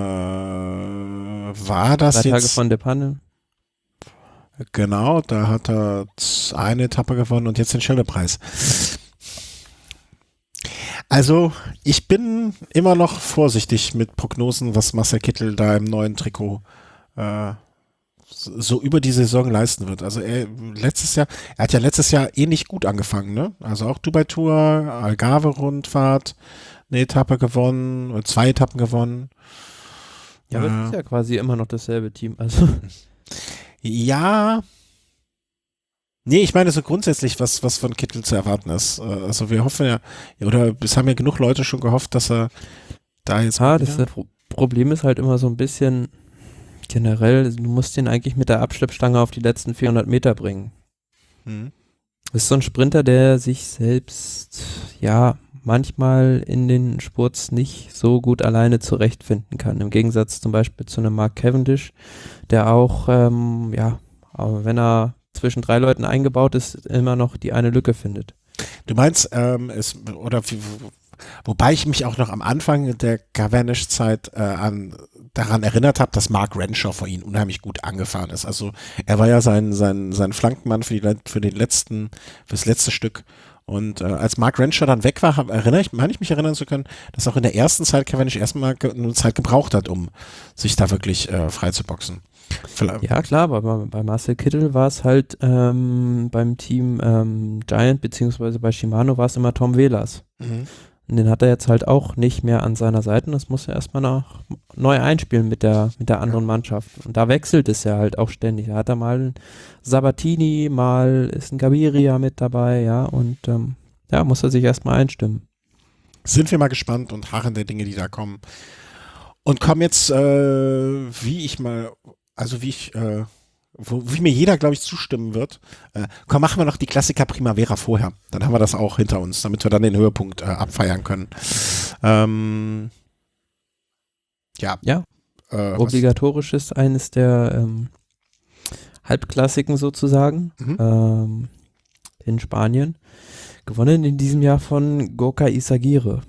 war das Drei Tage jetzt, von der Panne. genau, da hat er eine Etappe gewonnen und jetzt den Schilderpreis. Also, ich bin immer noch vorsichtig mit Prognosen, was Marcel Kittel da im neuen Trikot äh, so über die Saison leisten wird. Also er letztes Jahr, er hat ja letztes Jahr eh nicht gut angefangen, ne? Also auch Dubai-Tour, Algarve-Rundfahrt, eine Etappe gewonnen, oder zwei Etappen gewonnen. Ja, aber Äh, es ist ja quasi immer noch dasselbe Team. Also Ja. Nee, ich meine so grundsätzlich, was, was von Kittel zu erwarten ist. Äh, Also wir hoffen ja, oder es haben ja genug Leute schon gehofft, dass er da jetzt ja, mal das wieder- Pro- Problem ist halt immer so ein bisschen generell, du musst den eigentlich mit der Abschleppstange auf die letzten vierhundert Meter bringen. Hm. Das ist so ein Sprinter, der sich selbst, ja, manchmal in den Spurts nicht so gut alleine zurechtfinden kann. Im Gegensatz zum Beispiel zu einem Mark Cavendish, der auch, ähm, ja, aber wenn er zwischen drei Leuten eingebaut ist, immer noch die eine Lücke findet. Du meinst, ähm, es, oder wie, wobei ich mich auch noch am Anfang der Cavendish-Zeit äh, an, daran erinnert habe, dass Mark Renshaw vor ihm unheimlich gut angefahren ist. Also er war ja sein, sein, sein Flankenmann für, die, für den letzten, fürs letzte Stück. Und äh, als Mark Renshaw dann weg war, hab, erinnere ich, meine ich mich erinnern zu können, dass auch in der ersten Zeit Cavendish erstmal ge- eine Zeit gebraucht hat, um sich da wirklich äh, frei zu boxen. Vielleicht, Ja, klar, aber bei, bei Marcel Kittel war es halt ähm, beim Team ähm, Giant beziehungsweise bei Shimano war es immer Tom Velas. Mhm. Und den hat er jetzt halt auch nicht mehr an seiner Seite. Das muss er erstmal noch neu einspielen mit der, mit der anderen Mannschaft. Und da wechselt es ja halt auch ständig. Da hat er mal einen Sabatini, mal ist ein Gaviria mit dabei, ja, und ähm, ja, muss er sich erstmal einstimmen. Sind wir mal gespannt und harren der Dinge, die da kommen. Und kommen jetzt, äh, wie ich mal, also wie ich, äh, wo, wie mir jeder, glaube ich, zustimmen wird. Äh, komm, machen wir noch die Klassiker Primavera vorher. Dann haben wir das auch hinter uns, damit wir dann den Höhepunkt äh, abfeiern können. Ähm, ja. Ja, Äh, was- obligatorisch ist eines der ähm, Halbklassiken sozusagen Mhm. ähm, in Spanien. Gewonnen in diesem Jahr von Gorka Izagirre.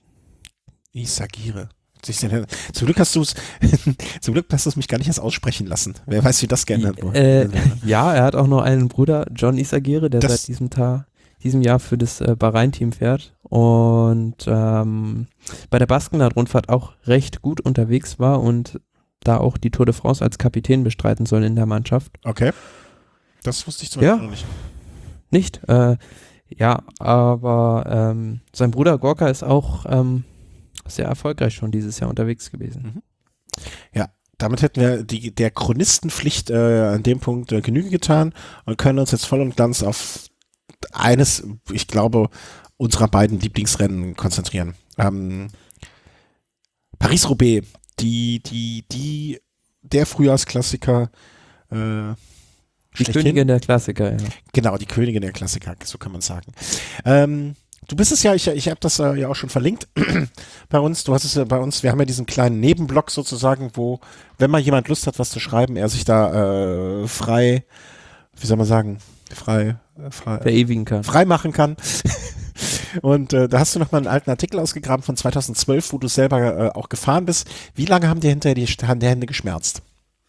Isagire. Zum Glück hast du es, zum Glück hast du es mich gar nicht erst aussprechen lassen. Wer weiß, wie das geändert wurde. Äh, ja, er hat auch noch einen Bruder, John Izagirre, der Das- seit diesem, Tag, diesem Jahr für das äh, Bahrain-Team fährt und ähm, bei der Baskenland-Rundfahrt auch recht gut unterwegs war und da auch die Tour de France als Kapitän bestreiten soll in der Mannschaft. Okay. Das wusste ich zum Ja. Beispiel noch nicht. Nicht, äh, ja, aber ähm, sein Bruder Gorka ist auch ähm, sehr erfolgreich schon dieses Jahr unterwegs gewesen. Mhm. Ja, damit hätten wir die, der Chronistenpflicht äh, an dem Punkt äh, Genüge getan und können uns jetzt voll und ganz auf eines, ich glaube, unserer beiden Lieblingsrennen konzentrieren. Ähm, Paris-Roubaix, die, die, die, der Frühjahrsklassiker, äh, Die Königin der Klassiker, ja. Genau, die Königin der Klassiker, so kann man sagen. Ähm, du bist es ja, ich, ich habe das äh, ja auch schon verlinkt bei uns. Du hast es ja bei uns, wir haben ja diesen kleinen Nebenblock sozusagen, wo, wenn mal jemand Lust hat, was zu schreiben, er sich da äh, frei, wie soll man sagen, frei, äh, frei, verewigen kann. frei machen kann. Und äh, da hast du nochmal einen alten Artikel ausgegraben von zweitausendzwölf, wo du selber äh, auch gefahren bist. Wie lange haben dir hinterher die, haben die Hände geschmerzt?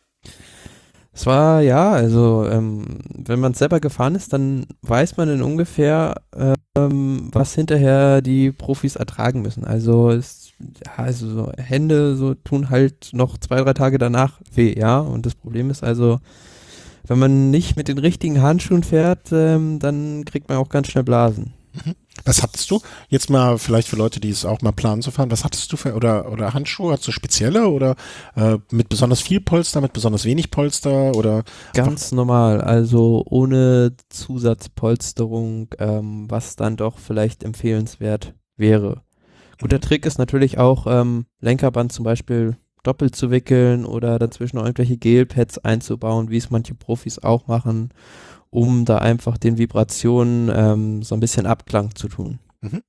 Es war, ja, also ähm, wenn man selber gefahren ist, dann weiß man in ungefähr, ähm, was hinterher die Profis ertragen müssen. Also es, ja, also so Hände so tun halt noch zwei, drei Tage danach weh, ja. Und das Problem ist also, wenn man nicht mit den richtigen Handschuhen fährt, ähm, dann kriegt man auch ganz schnell Blasen. Was hattest du? Jetzt mal vielleicht für Leute, die es auch mal planen zu fahren, was hattest du für, oder, oder Handschuhe? Hattest du spezielle oder äh, mit besonders viel Polster, mit besonders wenig Polster oder? Ganz normal, also ohne Zusatzpolsterung, ähm, was dann doch vielleicht empfehlenswert wäre. Guter Trick ist natürlich auch, ähm, Lenkerband zum Beispiel doppelt zu wickeln oder dazwischen noch irgendwelche Gelpads einzubauen, wie es manche Profis auch machen, um da einfach den Vibrationen ähm, so ein bisschen Abklang zu tun. Mhm.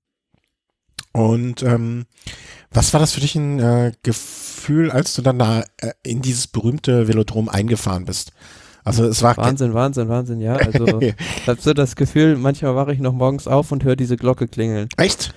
Und ähm, was war das für dich ein äh, Gefühl, als du dann da äh, in dieses berühmte Velodrom eingefahren bist? Also es war Wahnsinn, Wahnsinn, Wahnsinn, ja. Also ich habe so das Gefühl, manchmal wache ich noch morgens auf und höre diese Glocke klingeln. Echt?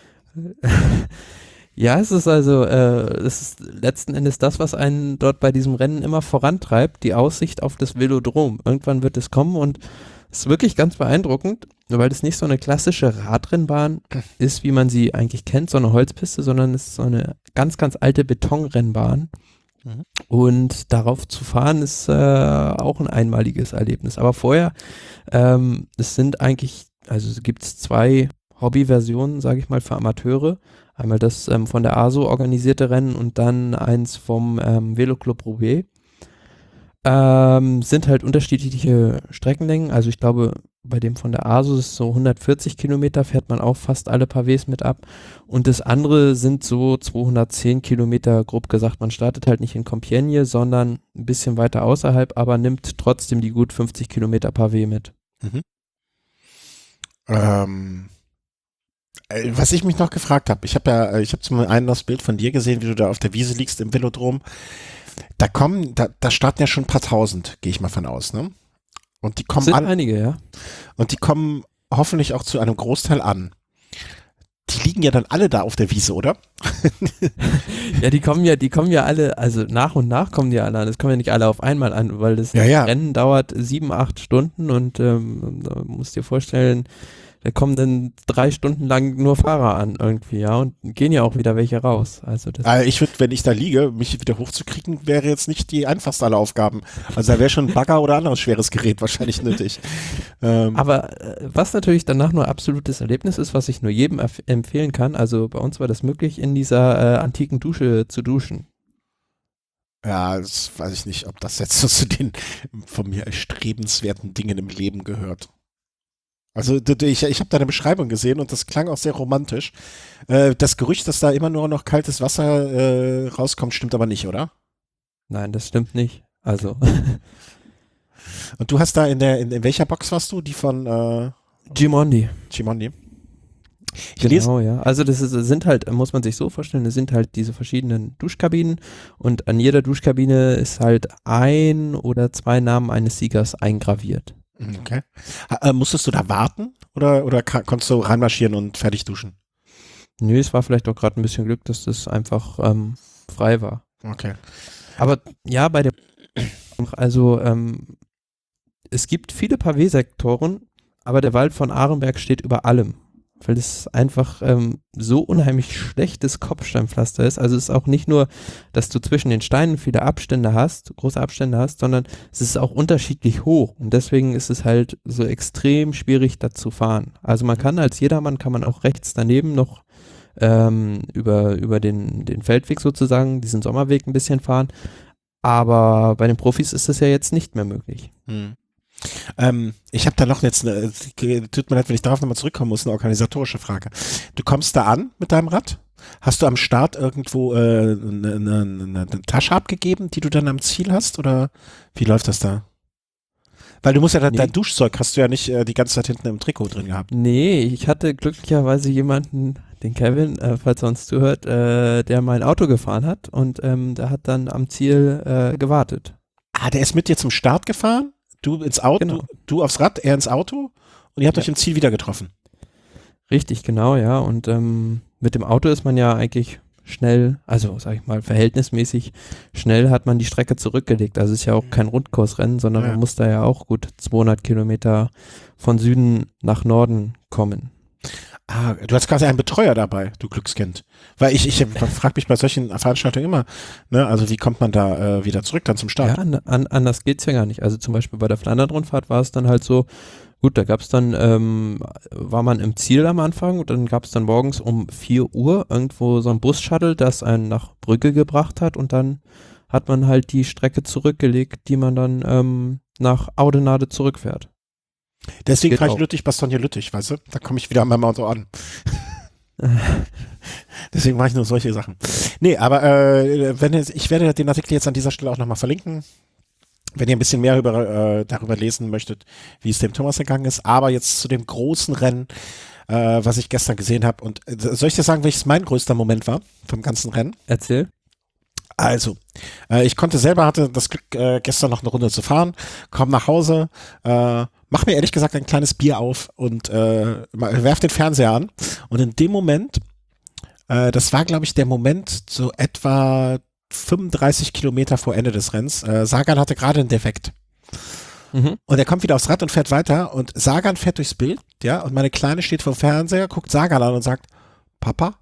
Ja, es ist also, äh, es ist letzten Endes das, was einen dort bei diesem Rennen immer vorantreibt, die Aussicht auf das Velodrom. Irgendwann wird es kommen und es ist wirklich ganz beeindruckend, weil das nicht so eine klassische Radrennbahn ist, wie man sie eigentlich kennt, so eine Holzpiste, sondern es ist so eine ganz, ganz alte Betonrennbahn. Mhm. Und darauf zu fahren ist äh, auch ein einmaliges Erlebnis. Aber vorher, ähm, es sind eigentlich, also es gibt zwei Hobbyversionen, sage ich mal, für Amateure. Einmal das ähm, von der A S O organisierte Rennen und dann eins vom ähm, Veloclub Roubaix. Ähm, sind halt unterschiedliche Streckenlängen. Also ich glaube, bei dem von der A S O ist so hundertvierzig Kilometer, fährt man auch fast alle Pavés mit ab. Und das andere sind so zweihundertzehn Kilometer, grob gesagt. Man startet halt nicht in Compiègne, sondern ein bisschen weiter außerhalb, aber nimmt trotzdem die gut fünfzig Kilometer Pavé mit. Mhm. Ähm, äh, was ich mich noch gefragt habe, ich habe ja, ich habe zum einen das Bild von dir gesehen, wie du da auf der Wiese liegst im Velodrom. Da kommen, da, da starten ja schon ein paar tausend, gehe ich mal von aus, ne? Und die kommen Sind an. einige, ja. Und die kommen hoffentlich auch zu einem Großteil an. Die liegen ja dann alle da auf der Wiese, oder? Ja, die kommen ja, die kommen ja alle, also nach und nach kommen die alle an. Das kommen ja nicht alle auf einmal an, weil das Ja, ja. Rennen dauert sieben, acht Stunden und ähm, da musst du dir vorstellen, da kommen dann drei Stunden lang nur Fahrer an irgendwie, ja, und gehen ja auch wieder welche raus. Also das Äh, ich würde, wenn ich da liege, mich wieder hochzukriegen, wäre jetzt nicht die einfachste aller Aufgaben. Also da wäre schon ein Bagger oder anderes schweres Gerät wahrscheinlich nötig. Ähm, Aber äh, was natürlich danach nur absolutes Erlebnis ist, was ich nur jedem erf- empfehlen kann, also bei uns war das möglich, in dieser äh, antiken Dusche zu duschen. ja, das weiß ich nicht, ob das jetzt so zu den von mir erstrebenswerten Dingen im Leben gehört. Also d- d- ich, ich habe deine Beschreibung gesehen und das klang auch sehr romantisch. Äh, das Gerücht, dass da immer nur noch kaltes Wasser äh, rauskommt, stimmt aber nicht, oder? Nein, das stimmt nicht. Also Und du hast da in der, in, in welcher Box warst du? Die von äh, Gimondi. Gimondi? Ich lese, Genau, ja. Also das ist, sind halt, muss man sich so vorstellen, es sind halt diese verschiedenen Duschkabinen und an jeder Duschkabine ist halt ein oder zwei Namen eines Siegers eingraviert. okay. Ha, äh, musstest du da warten oder, oder ka- konntest du reinmarschieren und fertig duschen? Nö, es war vielleicht auch gerade ein bisschen Glück, dass das einfach ähm, frei war. Okay. Aber ja, bei der, also ähm, es gibt viele Pavé-Sektoren, aber der Wald von Arenberg steht über allem. weil es einfach ähm, so unheimlich schlechtes Kopfsteinpflaster ist. Also es ist auch nicht nur, dass du zwischen den Steinen viele Abstände hast, große Abstände hast, sondern es ist auch unterschiedlich hoch und deswegen ist es halt so extrem schwierig, da zu fahren. Also man kann als jedermann, kann man auch rechts daneben noch ähm, über, über den, den Feldweg sozusagen, diesen Sommerweg ein bisschen fahren, aber bei den Profis ist das ja jetzt nicht mehr möglich. Hm. Ähm, ich habe da noch jetzt, eine, tut mir leid, wenn ich darauf nochmal zurückkommen muss, eine organisatorische Frage. Du kommst da an mit deinem Rad? Hast du am Start irgendwo äh, eine, eine, eine, eine Tasche abgegeben, die du dann am Ziel hast? Oder wie läuft das da? Weil du musst ja, nee. dein Duschzeug hast du ja nicht äh, die ganze Zeit hinten im Trikot drin gehabt. Nee, ich hatte glücklicherweise jemanden, den Kevin, äh, falls er uns zuhört, äh, der mein Auto gefahren hat und ähm, der hat dann am Ziel äh, gewartet. Ah, der ist mit dir zum Start gefahren? Du ins Auto, genau. du, du aufs Rad, er ins Auto und ihr habt ja. euch im Ziel wieder getroffen. Richtig, genau, ja. Und ähm, mit dem Auto ist man ja eigentlich schnell, also sag ich mal, verhältnismäßig schnell hat man die Strecke zurückgelegt. Also es ist ja auch kein Rundkursrennen, sondern ja. man muss da ja auch gut zweihundert Kilometer von Süden nach Norden kommen. Ah, du hast quasi einen Betreuer dabei, du Glückskind. Weil ich, ich frage mich bei solchen Veranstaltungen immer, ne, also wie kommt man da äh, wieder zurück dann zum Start? Ja, an, an, anders geht's ja gar nicht. Also zum Beispiel bei der Flandern-Rundfahrt war es dann halt so, gut, da gab's dann, ähm, war man im Ziel am Anfang und dann gab's dann morgens um vier Uhr irgendwo so ein Bus-Shuttle, das einen nach Brügge gebracht hat und dann hat man halt die Strecke zurückgelegt, die man dann ähm, nach Audenade zurückfährt. Deswegen fahre ich Lüttich, Bastogne, Lüttich, weißt du? Da komme ich wieder an meinem Auto an. Deswegen mache ich nur solche Sachen. Nee, aber äh, wenn es, ich werde den Artikel jetzt an dieser Stelle auch nochmal verlinken, wenn ihr ein bisschen mehr über, äh, darüber lesen möchtet, wie es dem Thomas ergangen ist. Aber jetzt zu dem großen Rennen, äh, was ich gestern gesehen habe. Und äh, soll ich dir sagen, welches mein größter Moment war vom ganzen Rennen? Erzähl. Also, äh, ich konnte selber, hatte das Glück, äh, gestern noch eine Runde zu fahren, komm nach Hause, äh, mach mir ehrlich gesagt ein kleines Bier auf und äh, werf den Fernseher an. Und in dem Moment, äh, das war, glaube ich, der Moment so etwa fünfunddreißig Kilometer vor Ende des Rennens. Äh, Sagan hatte gerade einen Defekt. Mhm. Und er kommt wieder aufs Rad und fährt weiter und Sagan fährt durchs Bild, ja, und meine Kleine steht vor dem Fernseher, guckt Sagan an und sagt, Papa?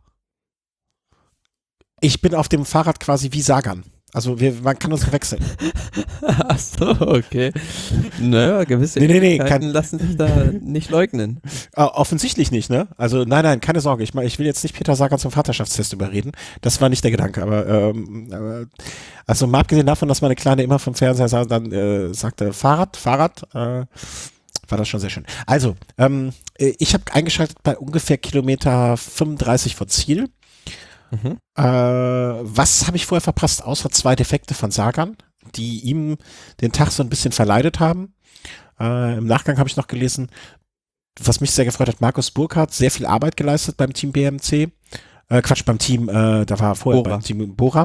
Ich bin auf dem Fahrrad quasi wie Sagan. Also wir, man kann uns wechseln. Ach so, okay. Naja, gewisse nee, nee, nee, kann, lassen sich da nicht leugnen. Uh, offensichtlich nicht, ne? Also nein, nein, keine Sorge. Ich, ich will jetzt nicht Peter Sagan zum Vaterschaftstest überreden. Das war nicht der Gedanke. Aber, ähm, aber also mal abgesehen davon, dass meine Kleine immer vom Fernseher sah, dann äh, sagte Fahrrad, Fahrrad, äh, war das schon sehr schön. Also, ähm, ich habe eingeschaltet bei ungefähr Kilometer fünfunddreißig vor Ziel. Mhm. Äh, was habe ich vorher verpasst, außer zwei Defekte von Sagan, die ihm den Tag so ein bisschen verleidet haben. Äh, im Nachgang habe ich noch gelesen, was mich sehr gefreut hat, Markus Burkhardt, sehr viel Arbeit geleistet beim Team B M C. Äh, Quatsch, beim Team, äh, da war er vorher Bora. beim Team Bora.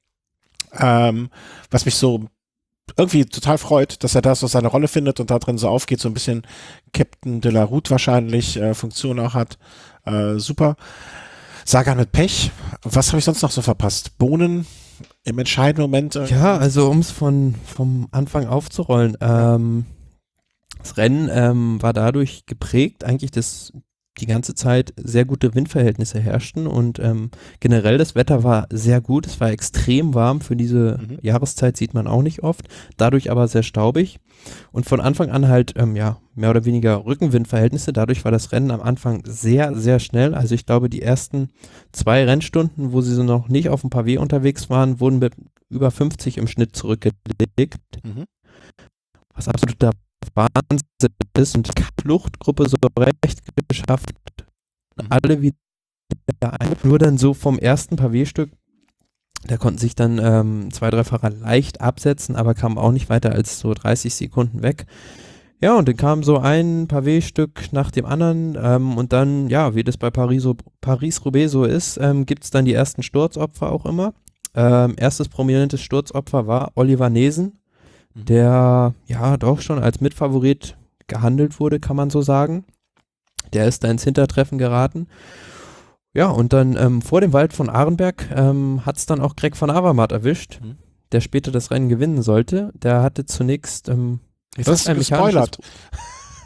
Ähm, was mich so irgendwie total freut, dass er da so seine Rolle findet und da drin so aufgeht, so ein bisschen Captain de la Route wahrscheinlich, äh, Funktion auch hat. Äh, super. Sagan mit Pech. Was habe ich sonst noch so verpasst? Bohnen im entscheidenden Moment. Äh ja, also um es von vom Anfang aufzurollen. Ähm, das Rennen ähm, war dadurch geprägt, eigentlich, dass die ganze Zeit sehr gute Windverhältnisse herrschten und ähm, generell das Wetter war sehr gut. Es war extrem warm für diese mhm. Jahreszeit, sieht man auch nicht oft. Dadurch aber sehr staubig und von Anfang an halt ähm, ja mehr oder weniger Rückenwindverhältnisse. Dadurch war das Rennen am Anfang sehr, sehr schnell. Also ich glaube, die ersten zwei Rennstunden, wo sie so noch nicht auf dem Pavé unterwegs waren, wurden mit über fünfzig im Schnitt zurückgelegt. Mhm. Was absoluter Wahnsinn ist und die Fluchtgruppe so recht geschafft. Mhm. Alle wieder ein. Nur dann so vom ersten Pavé-Stück, da konnten sich dann ähm, zwei, drei Fahrer leicht absetzen, aber kamen auch nicht weiter als so dreißig Sekunden weg. Ja, und dann kam so ein Pavé-Stück nach dem anderen ähm, und dann, ja, wie das bei Paris, Paris-Roubaix so ist, ähm, gibt es dann die ersten Sturzopfer auch immer. Ähm, erstes prominentes Sturzopfer war Oliver Neesen, der ja doch schon als Mitfavorit gehandelt wurde, kann man so sagen. Der ist da ins Hintertreffen geraten. Ja, und dann ähm, vor dem Wald von Arenberg ähm, hat es dann auch Greg van Avermaet erwischt, mhm. der später das Rennen gewinnen sollte. Der hatte zunächst ähm, Jetzt hast du gespoilert.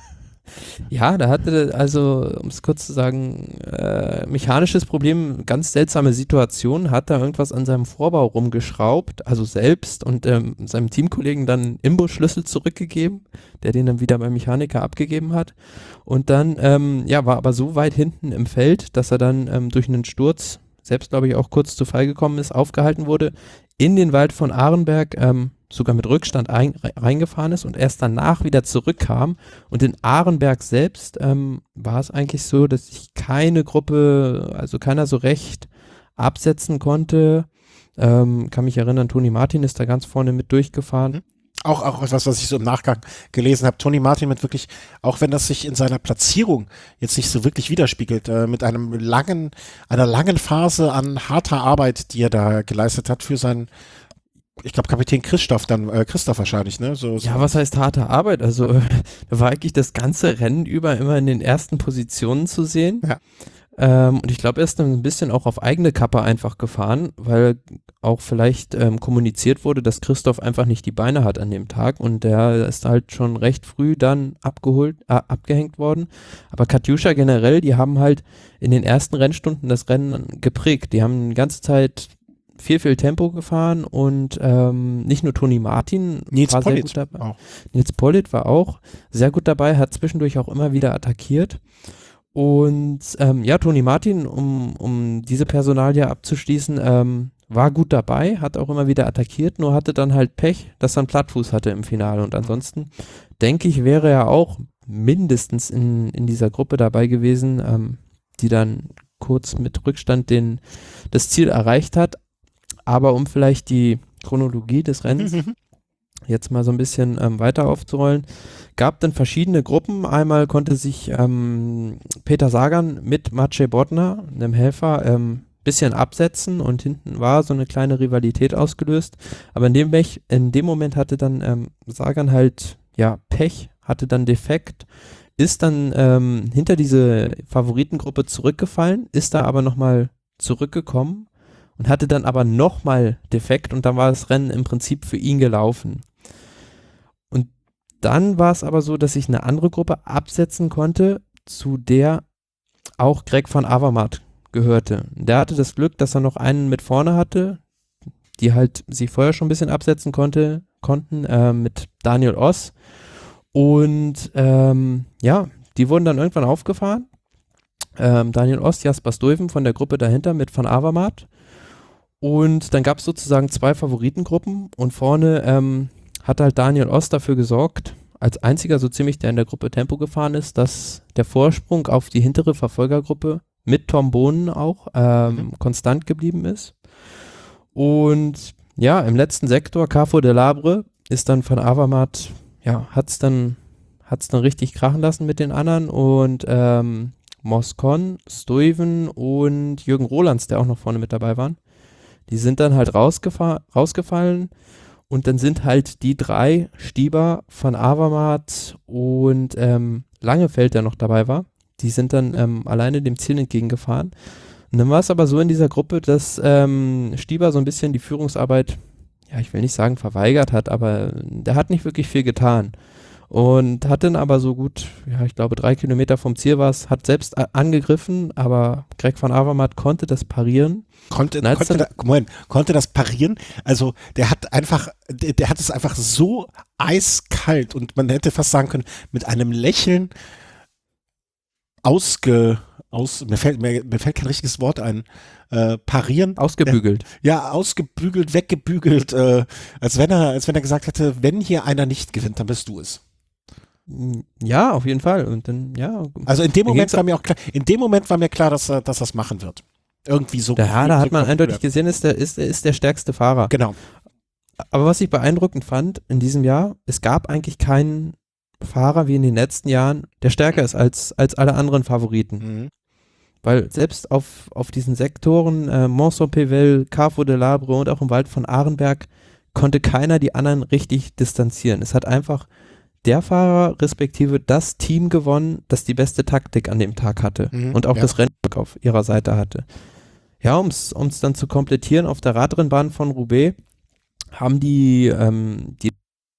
Ja, da hatte, also, um es kurz zu sagen, äh, mechanisches Problem, ganz seltsame Situation, hat da irgendwas an seinem Vorbau rumgeschraubt, also selbst und ähm, seinem Teamkollegen dann Imbusschlüssel zurückgegeben, der den dann wieder beim Mechaniker abgegeben hat. Und dann, ähm, ja, war aber so weit hinten im Feld, dass er dann ähm, durch einen Sturz, selbst glaube ich auch kurz zu Fall gekommen ist, aufgehalten wurde, in den Wald von Arenberg, ähm, sogar mit Rückstand ein, reingefahren ist und erst danach wieder zurückkam. Und in Arenberg selbst ähm, war es eigentlich so, dass sich keine Gruppe, also keiner so recht absetzen konnte. Ähm, kann mich erinnern, Toni Martin ist da ganz vorne mit durchgefahren. Auch, auch etwas, was ich so im Nachgang gelesen habe. Toni Martin mit wirklich, auch wenn das sich in seiner Platzierung jetzt nicht so wirklich widerspiegelt, äh, mit einem langen, einer langen Phase an harter Arbeit, die er da geleistet hat für seinen, ich glaube, Kapitän Christoph, dann äh, Christoph wahrscheinlich, ne? So, so. Ja, was heißt harte Arbeit? Also äh, da war eigentlich das ganze Rennen über immer in den ersten Positionen zu sehen. Ja. Ähm, und ich glaube, er ist dann ein bisschen auch auf eigene Kappe einfach gefahren, weil auch vielleicht ähm, kommuniziert wurde, dass Christoph einfach nicht die Beine hat an dem Tag und der ist halt schon recht früh dann abgeholt, äh, abgehängt worden. Aber Katjuscha generell, die haben halt in den ersten Rennstunden das Rennen geprägt. Die haben die ganze Zeit viel, viel Tempo gefahren und ähm, nicht nur Toni Martin Nils war sehr Pollitt gut dabei. auch. Nils Pollitt war auch sehr gut dabei, hat zwischendurch auch immer wieder attackiert. Und ähm, ja, Toni Martin, um, um diese Personalie abzuschließen, ähm, war gut dabei, hat auch immer wieder attackiert, nur hatte dann halt Pech, dass er einen Plattfuß hatte im Finale. Und ansonsten, denke ich, wäre er auch mindestens in, in dieser Gruppe dabei gewesen, ähm, die dann kurz mit Rückstand den, das Ziel erreicht hat. Aber um vielleicht die Chronologie des Rennens jetzt mal so ein bisschen ähm, weiter aufzurollen, gab dann verschiedene Gruppen. Einmal konnte sich ähm, Peter Sagan mit Maciej Bodnar, einem Helfer, ähm, bisschen absetzen und hinten war so eine kleine Rivalität ausgelöst. Aber in dem, Bech, in dem Moment hatte dann ähm, Sagan halt ja Pech, hatte dann Defekt, ist dann ähm, hinter diese Favoritengruppe zurückgefallen, ist da aber nochmal zurückgekommen und hatte dann aber nochmal Defekt und dann war das Rennen im Prinzip für ihn gelaufen. Und dann war es aber so, dass ich eine andere Gruppe absetzen konnte, zu der auch Greg van Avermaet gehörte. Der hatte das Glück, dass er noch einen mit vorne hatte, die halt sich vorher schon ein bisschen absetzen konnte, konnten, äh, mit Daniel Oss. Und ähm, ja, die wurden dann irgendwann aufgefahren. Ähm, Daniel Oss, Jasper Stuyven von der Gruppe dahinter mit Van Avermaet. Und dann gab es sozusagen zwei Favoritengruppen und vorne ähm, hat halt Daniel Oss dafür gesorgt, als einziger so ziemlich, der in der Gruppe Tempo gefahren ist, dass der Vorsprung auf die hintere Verfolgergruppe mit Tom Boonen auch ähm, mhm. konstant geblieben ist. Und ja, im letzten Sektor, Carrefour de Labre, ist dann Van Avermaet, ja, hat es dann, hat's dann richtig krachen lassen mit den anderen und ähm, Moscon, Stuyven und Jürgen Rolands, der auch noch vorne mit dabei waren, die sind dann halt rausgefa- rausgefallen und dann sind halt die drei, Stieber, Van Avermaet und ähm, Langefeld, der noch dabei war, die sind dann ähm, alleine dem Ziel entgegengefahren. Und dann war es aber so in dieser Gruppe, dass ähm, Stieber so ein bisschen die Führungsarbeit, ja, ich will nicht sagen verweigert hat, aber der hat nicht wirklich viel getan. Und hat dann aber so gut, ja, ich glaube drei Kilometer vom Ziel war es, hat selbst a- angegriffen, aber Greg van Avermaet konnte das parieren. Konnte, konnte, da, Moment, konnte das parieren? Also der hat einfach, der, der hat es einfach so eiskalt und man hätte fast sagen können, mit einem Lächeln ausge, aus, mir fällt, mir, mir fällt kein richtiges Wort ein, äh, parieren. Ausgebügelt. Äh, ja, ausgebügelt, weggebügelt, äh, als wenn er, als wenn er gesagt hätte, wenn hier einer nicht gewinnt, dann bist du es. Ja, auf jeden Fall. Und dann, ja. Also in dem Moment war mir auch klar, in dem Moment war mir klar, dass er, dass er es machen wird. Irgendwie so. Ja, da hat man eindeutig gesehen, ist der, ist, ist der stärkste Fahrer. Genau. Aber was ich beeindruckend fand in diesem Jahr, es gab eigentlich keinen Fahrer wie in den letzten Jahren, der stärker ist als, als alle anderen Favoriten. Mhm. Weil selbst auf, auf diesen Sektoren, äh, Mont-Saint-Pével, Carrefour de Labre und auch im Wald von Arenberg, konnte keiner die anderen richtig distanzieren. Es hat einfach der Fahrer respektive das Team gewonnen, das die beste Taktik an dem Tag hatte mhm, und auch ja. das Rennglück auf ihrer Seite hatte. Ja, um es dann zu komplettieren, auf der Radrennbahn von Roubaix haben die, ähm, die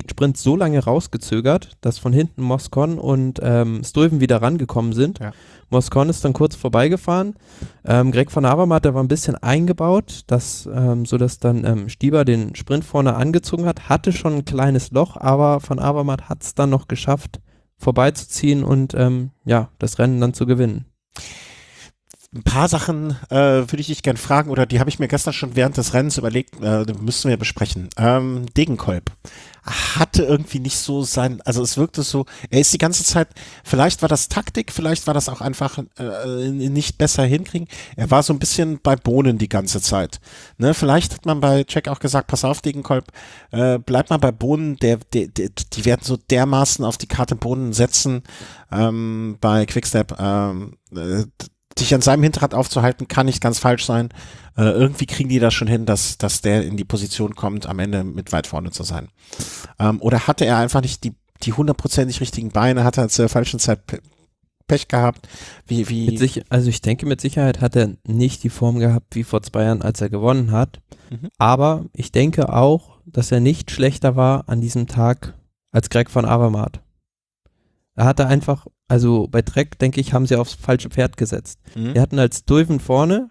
Sprint so lange rausgezögert, dass von hinten Moscon und ähm, Stuyven wieder rangekommen sind. Ja. Moscon ist dann kurz vorbeigefahren. Ähm, Greg van Avermaet, der war ein bisschen eingebaut, dass, ähm, sodass dann ähm, Stieber den Sprint vorne angezogen hat, hatte schon ein kleines Loch, aber van Avermaet hat es dann noch geschafft, vorbeizuziehen und ähm, ja, das Rennen dann zu gewinnen. Ein paar Sachen äh, würde ich dich gerne fragen, oder die habe ich mir gestern schon während des Rennens überlegt, äh, müssen wir besprechen. Ähm, Degenkolb hatte irgendwie nicht so sein, also es wirkte so, er ist die ganze Zeit, vielleicht war das Taktik, vielleicht war das auch einfach äh, nicht besser hinkriegen. Er war so ein bisschen bei Bohnen die ganze Zeit. Ne, vielleicht hat man bei Jack auch gesagt, pass auf, Degenkolb, äh, bleib mal bei Bohnen, der, der, der, die werden so dermaßen auf die Karte Bohnen setzen, ähm, bei Quickstep, ähm, äh, sich an seinem Hinterrad aufzuhalten, kann nicht ganz falsch sein. Äh, irgendwie kriegen die das schon hin, dass, dass der in die Position kommt, am Ende mit weit vorne zu sein. Ähm, oder hatte er einfach nicht die, die hundertprozentig richtigen Beine, hat er zur falschen Zeit Pe- Pech gehabt? Wie, wie? Mit sich, also ich denke, mit Sicherheit hat er nicht die Form gehabt wie vor zwei Jahren, als er gewonnen hat. Mhm. Aber ich denke auch, dass er nicht schlechter war an diesem Tag als Greg van Avermaet. Er hatte einfach, also bei Trek, denke ich, haben sie aufs falsche Pferd gesetzt. Mhm. Wir hatten als Stuyven vorne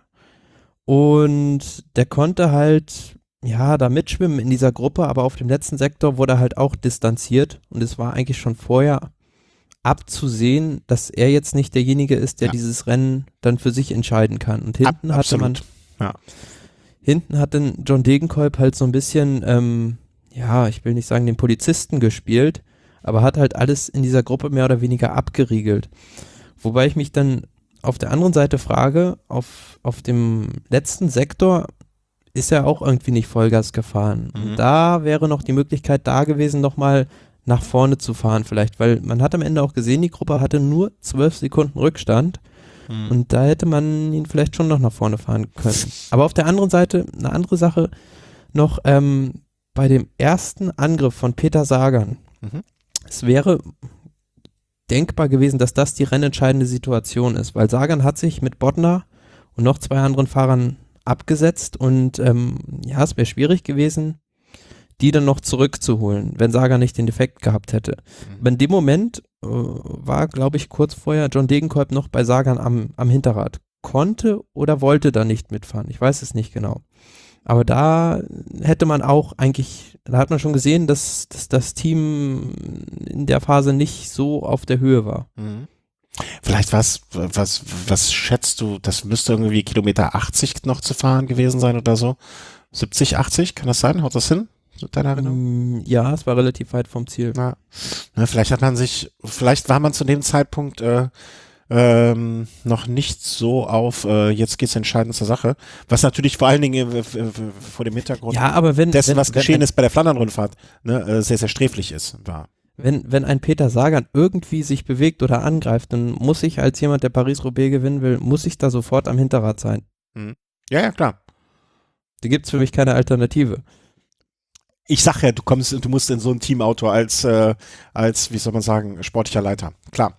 und der konnte halt, ja, da mitschwimmen in dieser Gruppe, aber auf dem letzten Sektor wurde er halt auch distanziert und es war eigentlich schon vorher abzusehen, dass er jetzt nicht derjenige ist, der Ja. dieses Rennen dann für sich entscheiden kann. Und hinten Ab, hatte man, absolut. Ja. hinten hat dann John Degenkolb halt so ein bisschen, ähm, ja, ich will nicht sagen den Polizisten gespielt, aber hat halt alles in dieser Gruppe mehr oder weniger abgeriegelt. Wobei ich mich dann auf der anderen Seite frage, auf, auf dem letzten Sektor ist er auch irgendwie nicht Vollgas gefahren. Mhm. Und da wäre noch die Möglichkeit da gewesen, nochmal nach vorne zu fahren vielleicht, weil man hat am Ende auch gesehen, die Gruppe hatte nur zwölf Sekunden Rückstand Mhm. und da hätte man ihn vielleicht schon noch nach vorne fahren können. Aber auf der anderen Seite, eine andere Sache noch, ähm, bei dem ersten Angriff von Peter Sagan, Mhm. es wäre denkbar gewesen, dass das die rennentscheidende Situation ist, weil Sagan hat sich mit Bodnar und noch zwei anderen Fahrern abgesetzt und ähm, ja, es wäre schwierig gewesen, die dann noch zurückzuholen, wenn Sagan nicht den Defekt gehabt hätte. Mhm. Aber in dem Moment äh, war, glaube ich, kurz vorher John Degenkolb noch bei Sagan am, am Hinterrad. Konnte oder wollte da nicht mitfahren, ich weiß es nicht genau. Aber da hätte man auch eigentlich, da hat man schon gesehen, dass, dass das Team in der Phase nicht so auf der Höhe war. Mhm. Vielleicht was, was, was schätzt du, das müsste irgendwie Kilometer achtzig noch zu fahren gewesen sein oder so? siebzig, achtzig, kann das sein? Haut das hin? Mit deiner Erinnerung? Mm, Ja, es war relativ weit vom Ziel. Na, na, vielleicht hat man sich, vielleicht war man zu dem Zeitpunkt äh, ähm, noch nicht so auf, äh, jetzt geht's entscheidend zur Sache, was natürlich vor allen Dingen äh, f- f- vor dem Hintergrund Ja, aber wenn, dessen, wenn, was wenn geschehen ein, ist bei der Flandern-Rundfahrt, ne, äh, sehr, sehr sträflich ist, war. Wenn, wenn ein Peter Sagan irgendwie sich bewegt oder angreift, dann muss ich als jemand, der Paris-Roubaix gewinnen will, muss ich da sofort am Hinterrad sein. Ja, ja, klar. Da gibt es für mich keine Alternative. Ich sag ja, du kommst, du musst in so ein Teamauto als, äh, als, wie soll man sagen, sportlicher Leiter. Klar.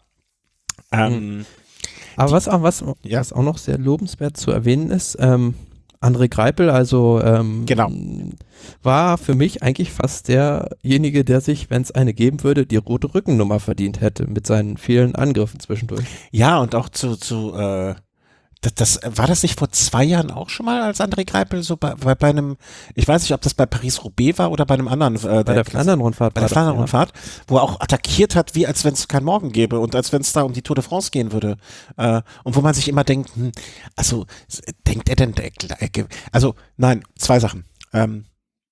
Ähm, Aber was auch, was, Ja. was auch noch sehr lobenswert zu erwähnen ist, ähm, André Greipel, also ähm, Genau. war für mich eigentlich fast derjenige, der sich, wenn es eine geben würde, die rote Rückennummer verdient hätte mit seinen vielen Angriffen zwischendurch. ja, und auch zu, zu, äh, das, das, war das nicht vor zwei Jahren auch schon mal, als André Greipel so bei, bei, bei einem, ich weiß nicht, ob das bei Paris-Roubaix war oder bei einem anderen, äh, Bei der Flandern-Rundfahrt bei war der das, Flandern-Rundfahrt, wo er auch attackiert hat, wie als wenn es keinen Morgen gäbe und als wenn es da um die Tour de France gehen würde. Äh, und wo man sich immer denkt, hm, also s- denkt er denn, der, der- also nein, zwei Sachen. Ähm,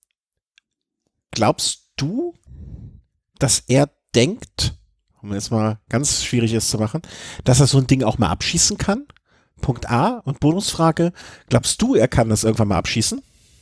glaubst du, dass er denkt, um jetzt mal ganz schwierig ist zu machen, dass er so ein Ding auch mal abschießen kann? Punkt A. Und Bonusfrage, glaubst du, er kann das irgendwann mal abschießen?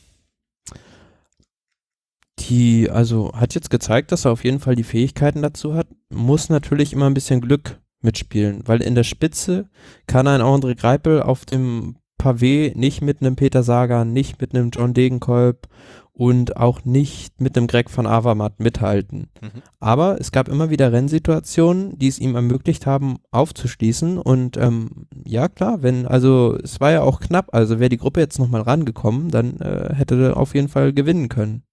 Die, also hat jetzt gezeigt, dass er auf jeden Fall die Fähigkeiten dazu hat, muss natürlich immer ein bisschen Glück mitspielen, weil in der Spitze kann ein André Greipel auf dem Pavé nicht mit einem Peter Sagan, nicht mit einem John Degenkolb und auch nicht mit einem Greg van Avermaet mithalten. Mhm. Aber es gab immer wieder Rennsituationen, die es ihm ermöglicht haben, aufzuschließen und ähm, ja klar, wenn, also es war ja auch knapp, also wäre die Gruppe jetzt nochmal rangekommen, dann äh, hätte er auf jeden Fall gewinnen können.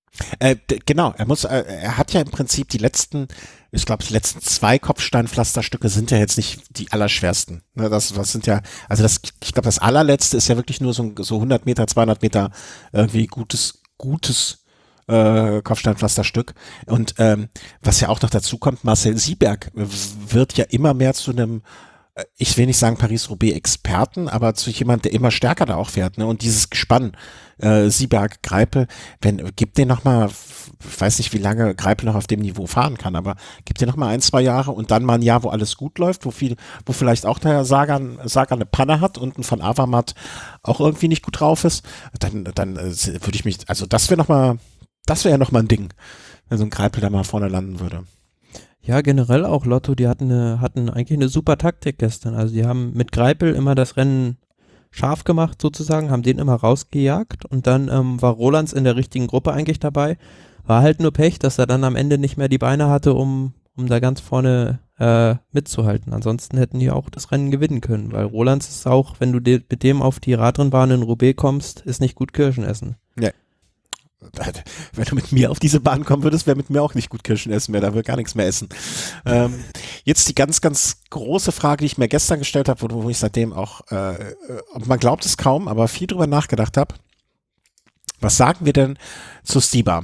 Äh, d- genau, er muss, äh, er hat ja im Prinzip die letzten, ich glaube, die letzten zwei Kopfsteinpflasterstücke sind ja jetzt nicht die allerschwersten. Ne, das, das sind ja, also das, ich glaube, das allerletzte ist ja wirklich nur so, ein- so hundert Meter, zweihundert Meter irgendwie gutes, gutes äh, Kopfsteinpflasterstück. Und ähm, was ja auch noch dazu kommt, Marcel Sieberg w- wird ja immer mehr zu einem, äh, ich will nicht sagen Paris-Roubaix-Experten, aber zu jemand, der immer stärker da auch fährt. Ne? Und dieses Gespann, äh, Sieberg, Greipel, wenn, gib den noch mal, ich weiß nicht, wie lange Greipel noch auf dem Niveau fahren kann, aber gib dir noch mal ein, zwei Jahre und dann mal ein Jahr, wo alles gut läuft, wo viel, wo vielleicht auch der Sagan, Sagan eine Panne hat und ein Van Avermaet auch irgendwie nicht gut drauf ist, dann, dann äh, würde ich mich, also das wäre noch mal, das wäre ja noch mal ein Ding, wenn so ein Greipel da mal vorne landen würde. Ja, generell auch Lotto, die hatten, eine, hatten eigentlich eine super Taktik gestern. Also die haben mit Greipel immer das Rennen scharf gemacht sozusagen, haben den immer rausgejagt und dann ähm, war Rolands in der richtigen Gruppe eigentlich dabei. War halt nur Pech, dass er dann am Ende nicht mehr die Beine hatte, um, um da ganz vorne äh, mitzuhalten. Ansonsten hätten die auch das Rennen gewinnen können, weil Rolands ist auch, wenn du de- mit dem auf die Radrennbahn in Roubaix kommst, ist nicht gut Kirschen essen. Nee. Wenn du mit mir auf diese Bahn kommen würdest, wäre mit mir auch nicht gut Kirschen essen mehr, da will gar nichts mehr essen. Ähm, jetzt die ganz, ganz große Frage, die ich mir gestern gestellt habe, wo, wo ich seitdem auch, äh, man glaubt es kaum, aber viel drüber nachgedacht habe. Was sagen wir denn zu Stibar?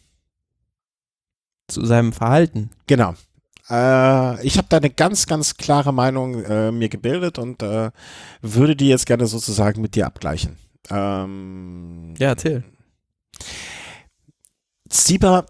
Zu seinem Verhalten. Genau. Äh, ich habe da eine ganz, ganz klare Meinung äh, mir gebildet und äh, würde die jetzt gerne sozusagen mit dir abgleichen. Ähm, Ja, erzähl. Stibar,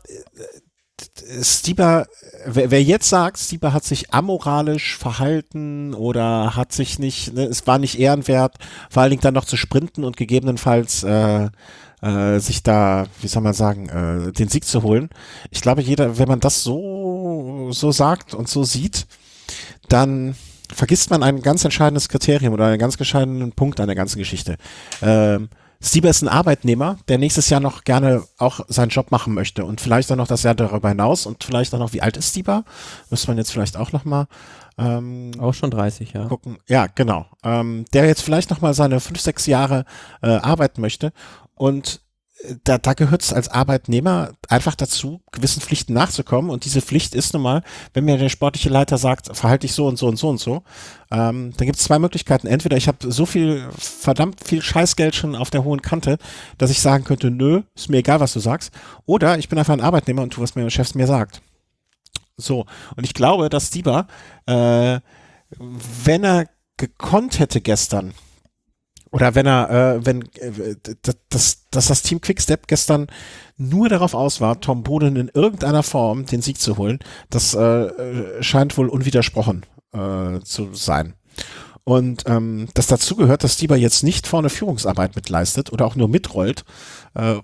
Stibar, wer, wer jetzt sagt, Stibar hat sich amoralisch verhalten oder hat sich nicht, ne, es war nicht ehrenwert, vor allen Dingen dann noch zu sprinten und gegebenenfalls äh, äh, sich da, wie soll man sagen, äh, den Sieg zu holen. Ich glaube, jeder, wenn man das so, so sagt und so sieht, dann vergisst man ein ganz entscheidendes Kriterium oder einen ganz entscheidenden Punkt an der ganzen Geschichte. Ähm, Stibar ist ein Arbeitnehmer, der nächstes Jahr noch gerne auch seinen Job machen möchte und vielleicht auch noch das Jahr darüber hinaus und vielleicht auch noch, wie alt ist Stibar? Müsste man jetzt vielleicht auch noch mal ähm, Auch schon dreißig, ja. gucken. Ja, genau. Ähm, der jetzt vielleicht noch mal seine fünf, sechs Jahre äh, arbeiten möchte und da, da gehört es als Arbeitnehmer einfach dazu, gewissen Pflichten nachzukommen. Und diese Pflicht ist nun mal, wenn mir der sportliche Leiter sagt, verhalte dich so und so und so und so, ähm, dann gibt es zwei Möglichkeiten. Entweder ich habe so viel, verdammt viel Scheißgeld schon auf der hohen Kante, dass ich sagen könnte, nö, ist mir egal, was du sagst. Oder ich bin einfach ein Arbeitnehmer und tu, was mir mein Chef mir sagt. So, und ich glaube, dass Stibar, äh, wenn er gekonnt hätte gestern, oder wenn er, äh, wenn, äh, dass, dass das Team Quickstep gestern nur darauf aus war, Tom Boonen in irgendeiner Form den Sieg zu holen, das äh, scheint wohl unwidersprochen äh, zu sein. Und ähm, das dazu gehört, dass Stibar jetzt nicht vorne Führungsarbeit mitleistet oder auch nur mitrollt, äh,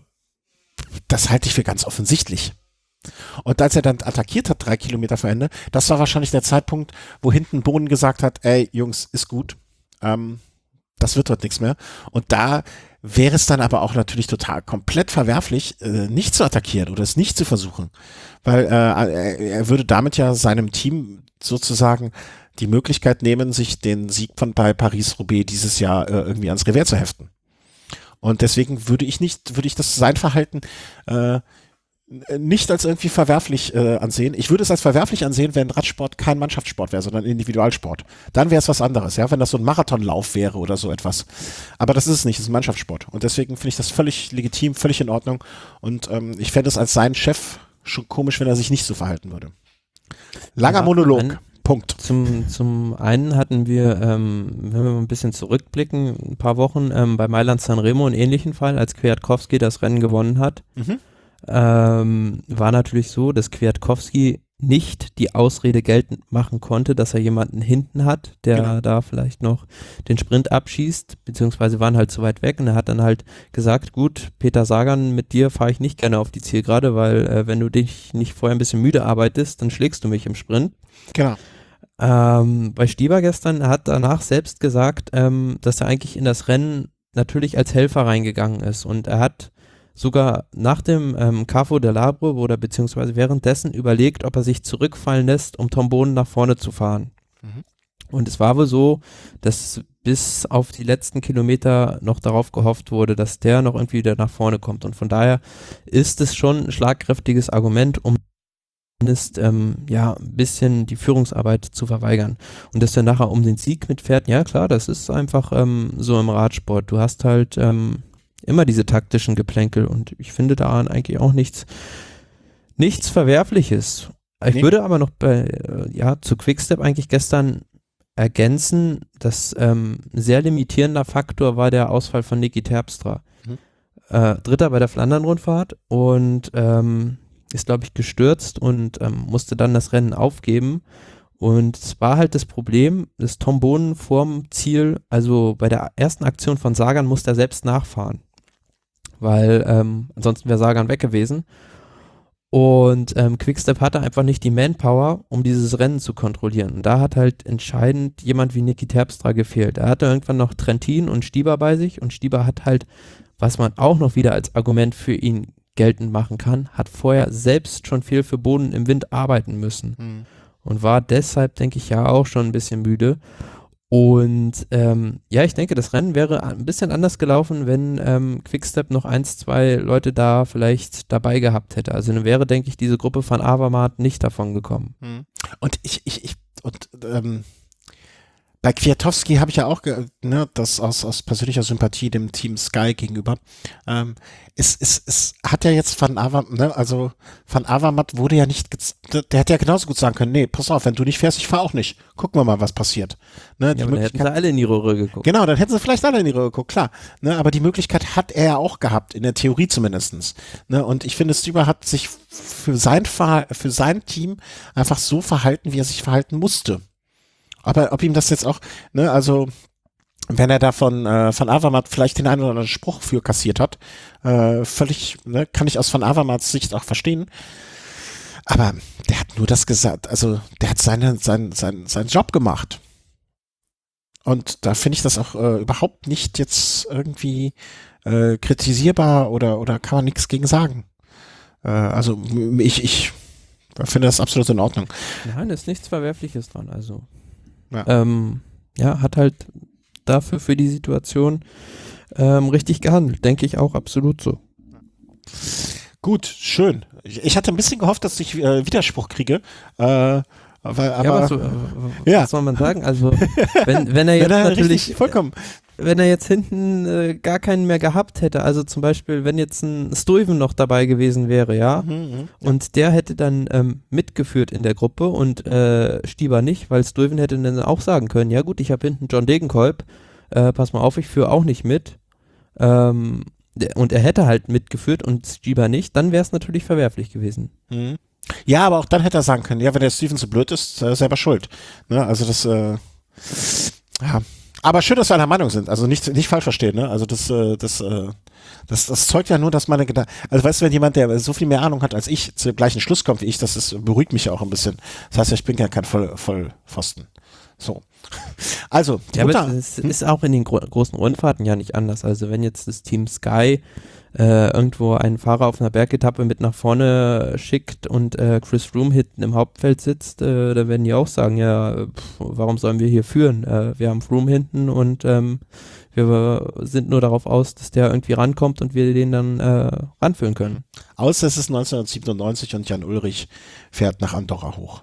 das halte ich für ganz offensichtlich. Und als er dann attackiert hat, drei Kilometer vor Ende, das war wahrscheinlich der Zeitpunkt, wo hinten Boonen gesagt hat, ey, Jungs, ist gut, ähm, das wird dort nichts mehr. Und da wäre es dann aber auch natürlich total komplett verwerflich, äh, nicht zu attackieren oder es nicht zu versuchen. Weil äh, er, er würde damit ja seinem Team sozusagen die Möglichkeit nehmen, sich den Sieg von bei Paris-Roubaix dieses Jahr äh, irgendwie ans Revers zu heften. Und deswegen würde ich nicht, würde ich das sein Verhalten äh, nicht als irgendwie verwerflich äh, ansehen. Ich würde es als verwerflich ansehen, wenn Radsport kein Mannschaftssport wäre, sondern Individualsport. Dann wäre es was anderes, ja, wenn das so ein Marathonlauf wäre oder so etwas. Aber das ist es nicht, es ist ein Mannschaftssport. Und deswegen finde ich das völlig legitim, völlig in Ordnung. Und ähm, ich fände es als sein Chef schon komisch, wenn er sich nicht so verhalten würde. Langer Ja, Monolog. ein, Punkt. Zum, zum einen hatten wir, ähm, wenn wir mal ein bisschen zurückblicken, ein paar Wochen ähm, bei Mailand Sanremo einen ähnlichen Fall, als Kwiatkowski das Rennen gewonnen hat. Mhm. Ähm, war natürlich so, dass Kwiatkowski nicht die Ausrede geltend machen konnte, dass er jemanden hinten hat, der Genau. da vielleicht noch den Sprint abschießt, beziehungsweise waren halt zu weit weg und er hat dann halt gesagt, gut, Peter Sagan, mit dir fahre ich nicht gerne auf die Zielgerade, weil äh, wenn du dich nicht vorher ein bisschen müde arbeitest, dann schlägst du mich im Sprint. Genau. Ähm, bei Stibar gestern, er hat danach selbst gesagt, ähm, dass er eigentlich in das Rennen natürlich als Helfer reingegangen ist und er hat sogar nach dem ähm, Carrefour de l'Arbre oder beziehungsweise währenddessen überlegt, ob er sich zurückfallen lässt, um Tom Boonen nach vorne zu fahren. Mhm. Und es war wohl so, dass bis auf die letzten Kilometer noch darauf gehofft wurde, dass der noch irgendwie wieder nach vorne kommt. Und von daher ist es schon ein schlagkräftiges Argument, um ist, ähm, ja, ein bisschen die Führungsarbeit zu verweigern. Und dass er nachher um den Sieg mitfährt, ja klar, das ist einfach ähm, so im Radsport. Du hast halt ähm, immer diese taktischen Geplänkel und ich finde daran eigentlich auch nichts, nichts Verwerfliches. Ich nee. würde aber noch bei, äh, ja, zu Quickstep eigentlich gestern ergänzen, dass ähm, ein sehr limitierender Faktor war der Ausfall von Niki Terpstra. Mhm. Äh, Dritter bei der Flandern-Rundfahrt und ähm, ist, glaube ich, gestürzt und ähm, musste dann das Rennen aufgeben. Und es war halt das Problem, dass Tom Boonen vorm Ziel, also bei der ersten Aktion von Sagan, musste er selbst nachfahren. Weil ähm, ansonsten wäre Sagan weg gewesen. Und ähm, Quickstep hatte einfach nicht die Manpower, um dieses Rennen zu kontrollieren. Und da hat halt entscheidend jemand wie Niki Terpstra gefehlt. Er hatte irgendwann noch Trentin und Stieber bei sich und Stieber hat halt, was man auch noch wieder als Argument für ihn geltend machen kann, hat vorher selbst schon viel für Boonen im Wind arbeiten müssen mhm. und war deshalb, denke ich, ja auch schon ein bisschen müde. Und ähm, ja, ich denke, das Rennen wäre ein bisschen anders gelaufen, wenn ähm, Quickstep noch eins, zwei Leute da vielleicht dabei gehabt hätte. Also dann wäre, denke ich, diese Gruppe von Avermaet nicht davon gekommen. Mhm. Und ich, ich, ich, und ähm bei Kwiatkowski habe ich ja auch, ge- ne, das aus, aus persönlicher Sympathie dem Team Sky gegenüber, ähm, es, es, es hat ja jetzt Van Avermaet, ne, also Van Avermaet wurde ja nicht, gez- der hätte ja genauso gut sagen können, nee, pass auf, wenn du nicht fährst, ich fahr auch nicht. Gucken wir mal, was passiert. Ne, ja, aber dann hätten sie alle in die Röhre geguckt. Genau, dann hätten sie vielleicht alle in die Röhre geguckt, klar. Ne, aber die Möglichkeit hat er ja auch gehabt, in der Theorie zumindestens. Ne, und ich finde, Stüber hat sich für sein, Verha- für sein Team einfach so verhalten, wie er sich verhalten musste. Aber ob ihm das jetzt auch, ne, also wenn er da von, äh, von Avermaet vielleicht den einen oder anderen Spruch für kassiert hat, äh, völlig, ne, kann ich aus von Avermaets Sicht auch verstehen. Aber der hat nur das gesagt, also der hat seine, sein, sein, seinen Job gemacht. Und da finde ich das auch äh, überhaupt nicht jetzt irgendwie äh, kritisierbar oder, oder kann man nichts gegen sagen. Äh, also ich, ich finde das absolut in Ordnung. Nein, ist nichts Verwerfliches dran, also Ja. Ähm, ja, hat halt dafür für die Situation ähm, richtig gehandelt, denke ich auch absolut so. Gut, schön. Ich, ich hatte ein bisschen gehofft, dass ich äh, Widerspruch kriege. Äh, aber, aber, ja, was, äh, ja. was soll man sagen? Also, wenn, wenn er jetzt wenn er natürlich, richtig, vollkommen. wenn er jetzt hinten äh, gar keinen mehr gehabt hätte, also zum Beispiel, wenn jetzt ein Stuyven noch dabei gewesen wäre, ja, Mhm, und der hätte dann ähm, mitgeführt in der Gruppe und äh, Stieber nicht, weil Stuyven hätte dann auch sagen können, ja gut, ich habe hinten John Degenkolb, äh, pass mal auf, ich führe auch nicht mit, ähm, der, und er hätte halt mitgeführt und Stieber nicht, dann wäre es natürlich verwerflich gewesen. mhm. Ja, aber auch dann hätte er sagen können, ja, wenn der Steven so blöd ist, äh, selber schuld. Ne? Also das, äh, ja. Aber schön, dass wir einer Meinung sind. Also nicht, nicht falsch verstehen, ne? Also das, äh, das, äh, das, das zeugt ja nur, dass meine Gedanken. Also weißt du, wenn jemand, der so viel mehr Ahnung hat als ich, zu dem gleichen Schluss kommt wie ich, das ist, beruhigt mich ja auch ein bisschen. Das heißt, ich bin ja kein Voll, Vollpfosten. So. Also, ja, aber es hm? ist auch in den gro- großen Rundfahrten ja nicht anders. Also wenn jetzt das Team Sky äh, irgendwo einen Fahrer auf einer Bergetappe mit nach vorne schickt und äh, Chris Froome hinten im Hauptfeld sitzt, äh, da werden die auch sagen, ja, pff, warum sollen wir hier führen? Äh, wir haben Froome hinten und ähm, wir sind nur darauf aus, dass der irgendwie rankommt und wir den dann äh, ranführen können. Außer es ist neunzehnhundertsiebenundneunzig und Jan Ullrich fährt nach Andorra hoch.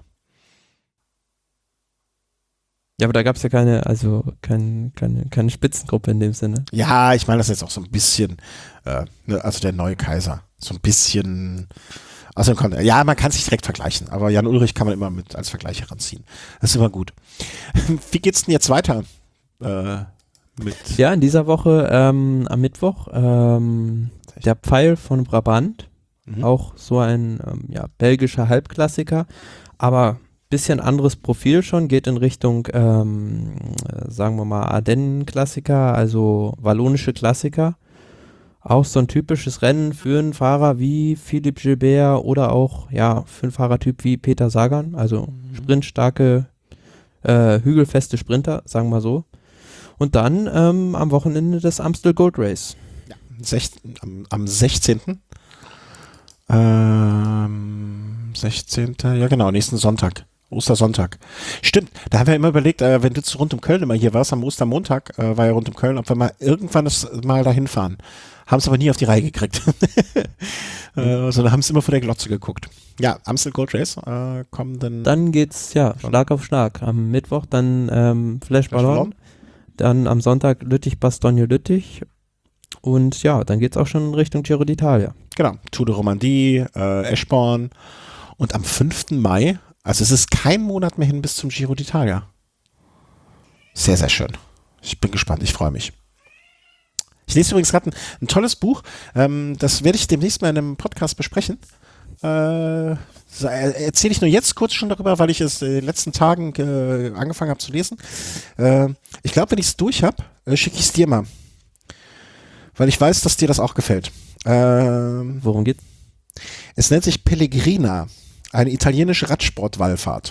Ja, aber da gab es ja keine, also kein, keine, keine Spitzengruppe in dem Sinne. Ja, ich meine das jetzt auch so ein bisschen, äh, ne, also der neue Kaiser, so ein bisschen, also ja, man kann sich direkt vergleichen, aber Jan Ullrich kann man immer mit als Vergleich heranziehen. Das ist immer gut. Wie geht's denn jetzt weiter? Äh, mit ja, in dieser Woche ähm, am Mittwoch ähm, der Pfeil von Brabant, mhm. auch so ein ähm, ja, belgischer Halbklassiker, aber bisschen anderes Profil schon, geht in Richtung, ähm, sagen wir mal, Ardennen-Klassiker, also wallonische Klassiker. Auch so ein typisches Rennen für einen Fahrer wie Philippe Gilbert oder auch, ja, für einen Fahrertyp wie Peter Sagan, also mhm. sprintstarke, äh, hügelfeste Sprinter, sagen wir so. Und dann ähm, am Wochenende das Amstel Gold Race. Ja, sechzehnten am, am sechzehnten Ähm, sechzehnten Ja genau, nächsten Sonntag. Ostersonntag. Stimmt, da haben wir immer überlegt, äh, wenn du zu rund um Köln immer hier warst, am Ostermontag äh, war ja rund um Köln, ob wir mal irgendwann das mal dahin fahren. Haben es aber nie auf die Reihe gekriegt. äh, also da haben es immer vor der Glotze geguckt. Ja, Amstel Gold Race äh, kommen dann. Dann geht's, ja, Schlag auf Schlag. Am Mittwoch dann ähm, Flash Ballon, dann am Sonntag Lüttich-Bastogne-Lüttich und ja, dann geht's auch schon Richtung Giro d'Italia. Genau, Tour de Romandie, äh, Eschborn und am fünften Mai, also es ist kein Monat mehr hin bis zum Giro d'Italia. Sehr, sehr schön. Ich bin gespannt, ich freue mich. Ich lese übrigens gerade ein, ein tolles Buch, ähm, das werde ich demnächst mal in einem Podcast besprechen. Äh, erzähle ich nur jetzt kurz schon darüber, weil ich es in den letzten Tagen äh, angefangen habe zu lesen. Äh, ich glaube, wenn ich es durch habe, äh, schicke ich es dir mal. Weil ich weiß, dass dir das auch gefällt. Äh, Worum geht's? Es nennt sich Pellegrina, eine italienische Radsportwallfahrt.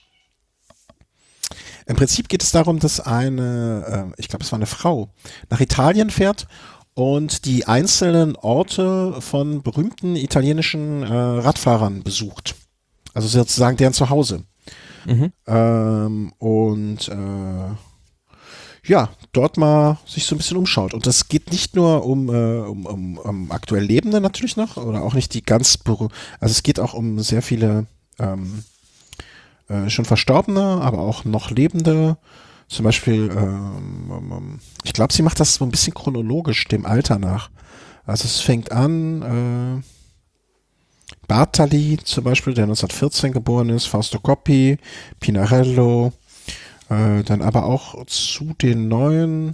Im Prinzip geht es darum, dass eine, äh, ich glaube, es war eine Frau, nach Italien fährt und die einzelnen Orte von berühmten italienischen äh, Radfahrern besucht. Also sozusagen deren Zuhause. Mhm. Ähm, und äh, ja, dort mal sich so ein bisschen umschaut. Und das geht nicht nur um, äh, um, um, um aktuell Lebende natürlich noch, oder auch nicht die ganz berühmten, also es geht auch um sehr viele ähm, äh, schon Verstorbene, aber auch noch Lebende. Zum Beispiel, ähm, ähm, ich glaube, sie macht das so ein bisschen chronologisch dem Alter nach. Also es fängt an, äh, Bartali zum Beispiel, der neunzehnhundertvierzehn geboren ist, Fausto Coppi, Pinarello, äh, dann aber auch zu den neuen,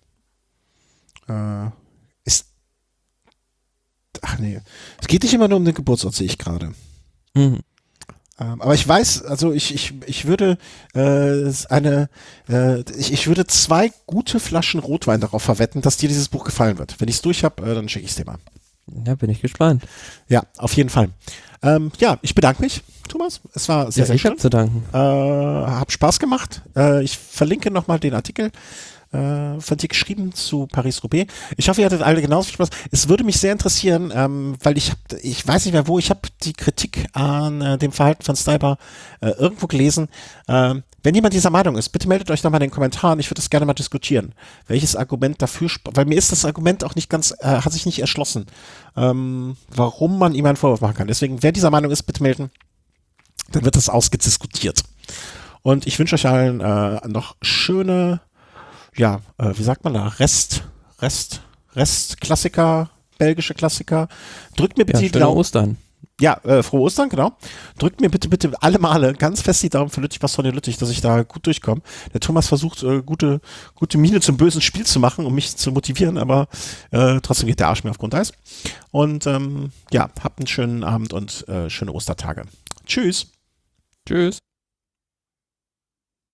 äh, ist, ach nee, es geht nicht immer nur um den Geburtsort, sehe ich gerade. Mhm. Ähm, aber ich weiß, also ich, ich, ich würde äh, eine, äh, ich, ich würde zwei gute Flaschen Rotwein darauf verwetten, dass dir dieses Buch gefallen wird. Wenn ich es durch habe, äh, dann schicke ich es dir mal. Ja, bin ich gespannt. Ja, auf jeden Fall. Ähm, ja, ich bedanke mich, Thomas. Es war sehr, Ja, sehr ich schön. hab zu danken. Äh, hab Spaß gemacht. Äh, ich verlinke nochmal den Artikel äh, von dir geschrieben zu Paris-Roubaix. Ich hoffe, ihr hattet alle genauso viel Spaß. Es würde mich sehr interessieren, ähm, weil ich hab, ich weiß nicht mehr wo, ich habe die Kritik an äh, dem Verhalten von Stuyper äh, irgendwo gelesen. Ähm, wenn jemand dieser Meinung ist, bitte meldet euch nochmal in den Kommentaren. Ich würde das gerne mal diskutieren. Welches Argument dafür, sp- weil mir ist das Argument auch nicht ganz, äh, hat sich nicht erschlossen, ähm, warum man ihm einen Vorwurf machen kann. Deswegen, wer dieser Meinung ist, bitte melden. Dann wird das ausgediskutiert. Und ich wünsche euch allen äh, noch schöne, ja, äh, wie sagt man da, Rest, Rest, Rest, Klassiker, belgische Klassiker. Drückt mir bitte Ja, die schöne Daumen. Ostern. Ja, äh, frohe Ostern, genau. Drückt mir bitte, bitte alle Male ganz fest die Daumen für Lüttich, was von den Lüttich, dass ich da gut durchkomme. Der Thomas versucht, äh, gute, gute Miene zum bösen Spiel zu machen, um mich zu motivieren, aber äh, trotzdem geht der Arsch mir auf Grundeis. Und ähm, ja, habt einen schönen Abend und äh, schöne Ostertage. Tschüss. Tschüss.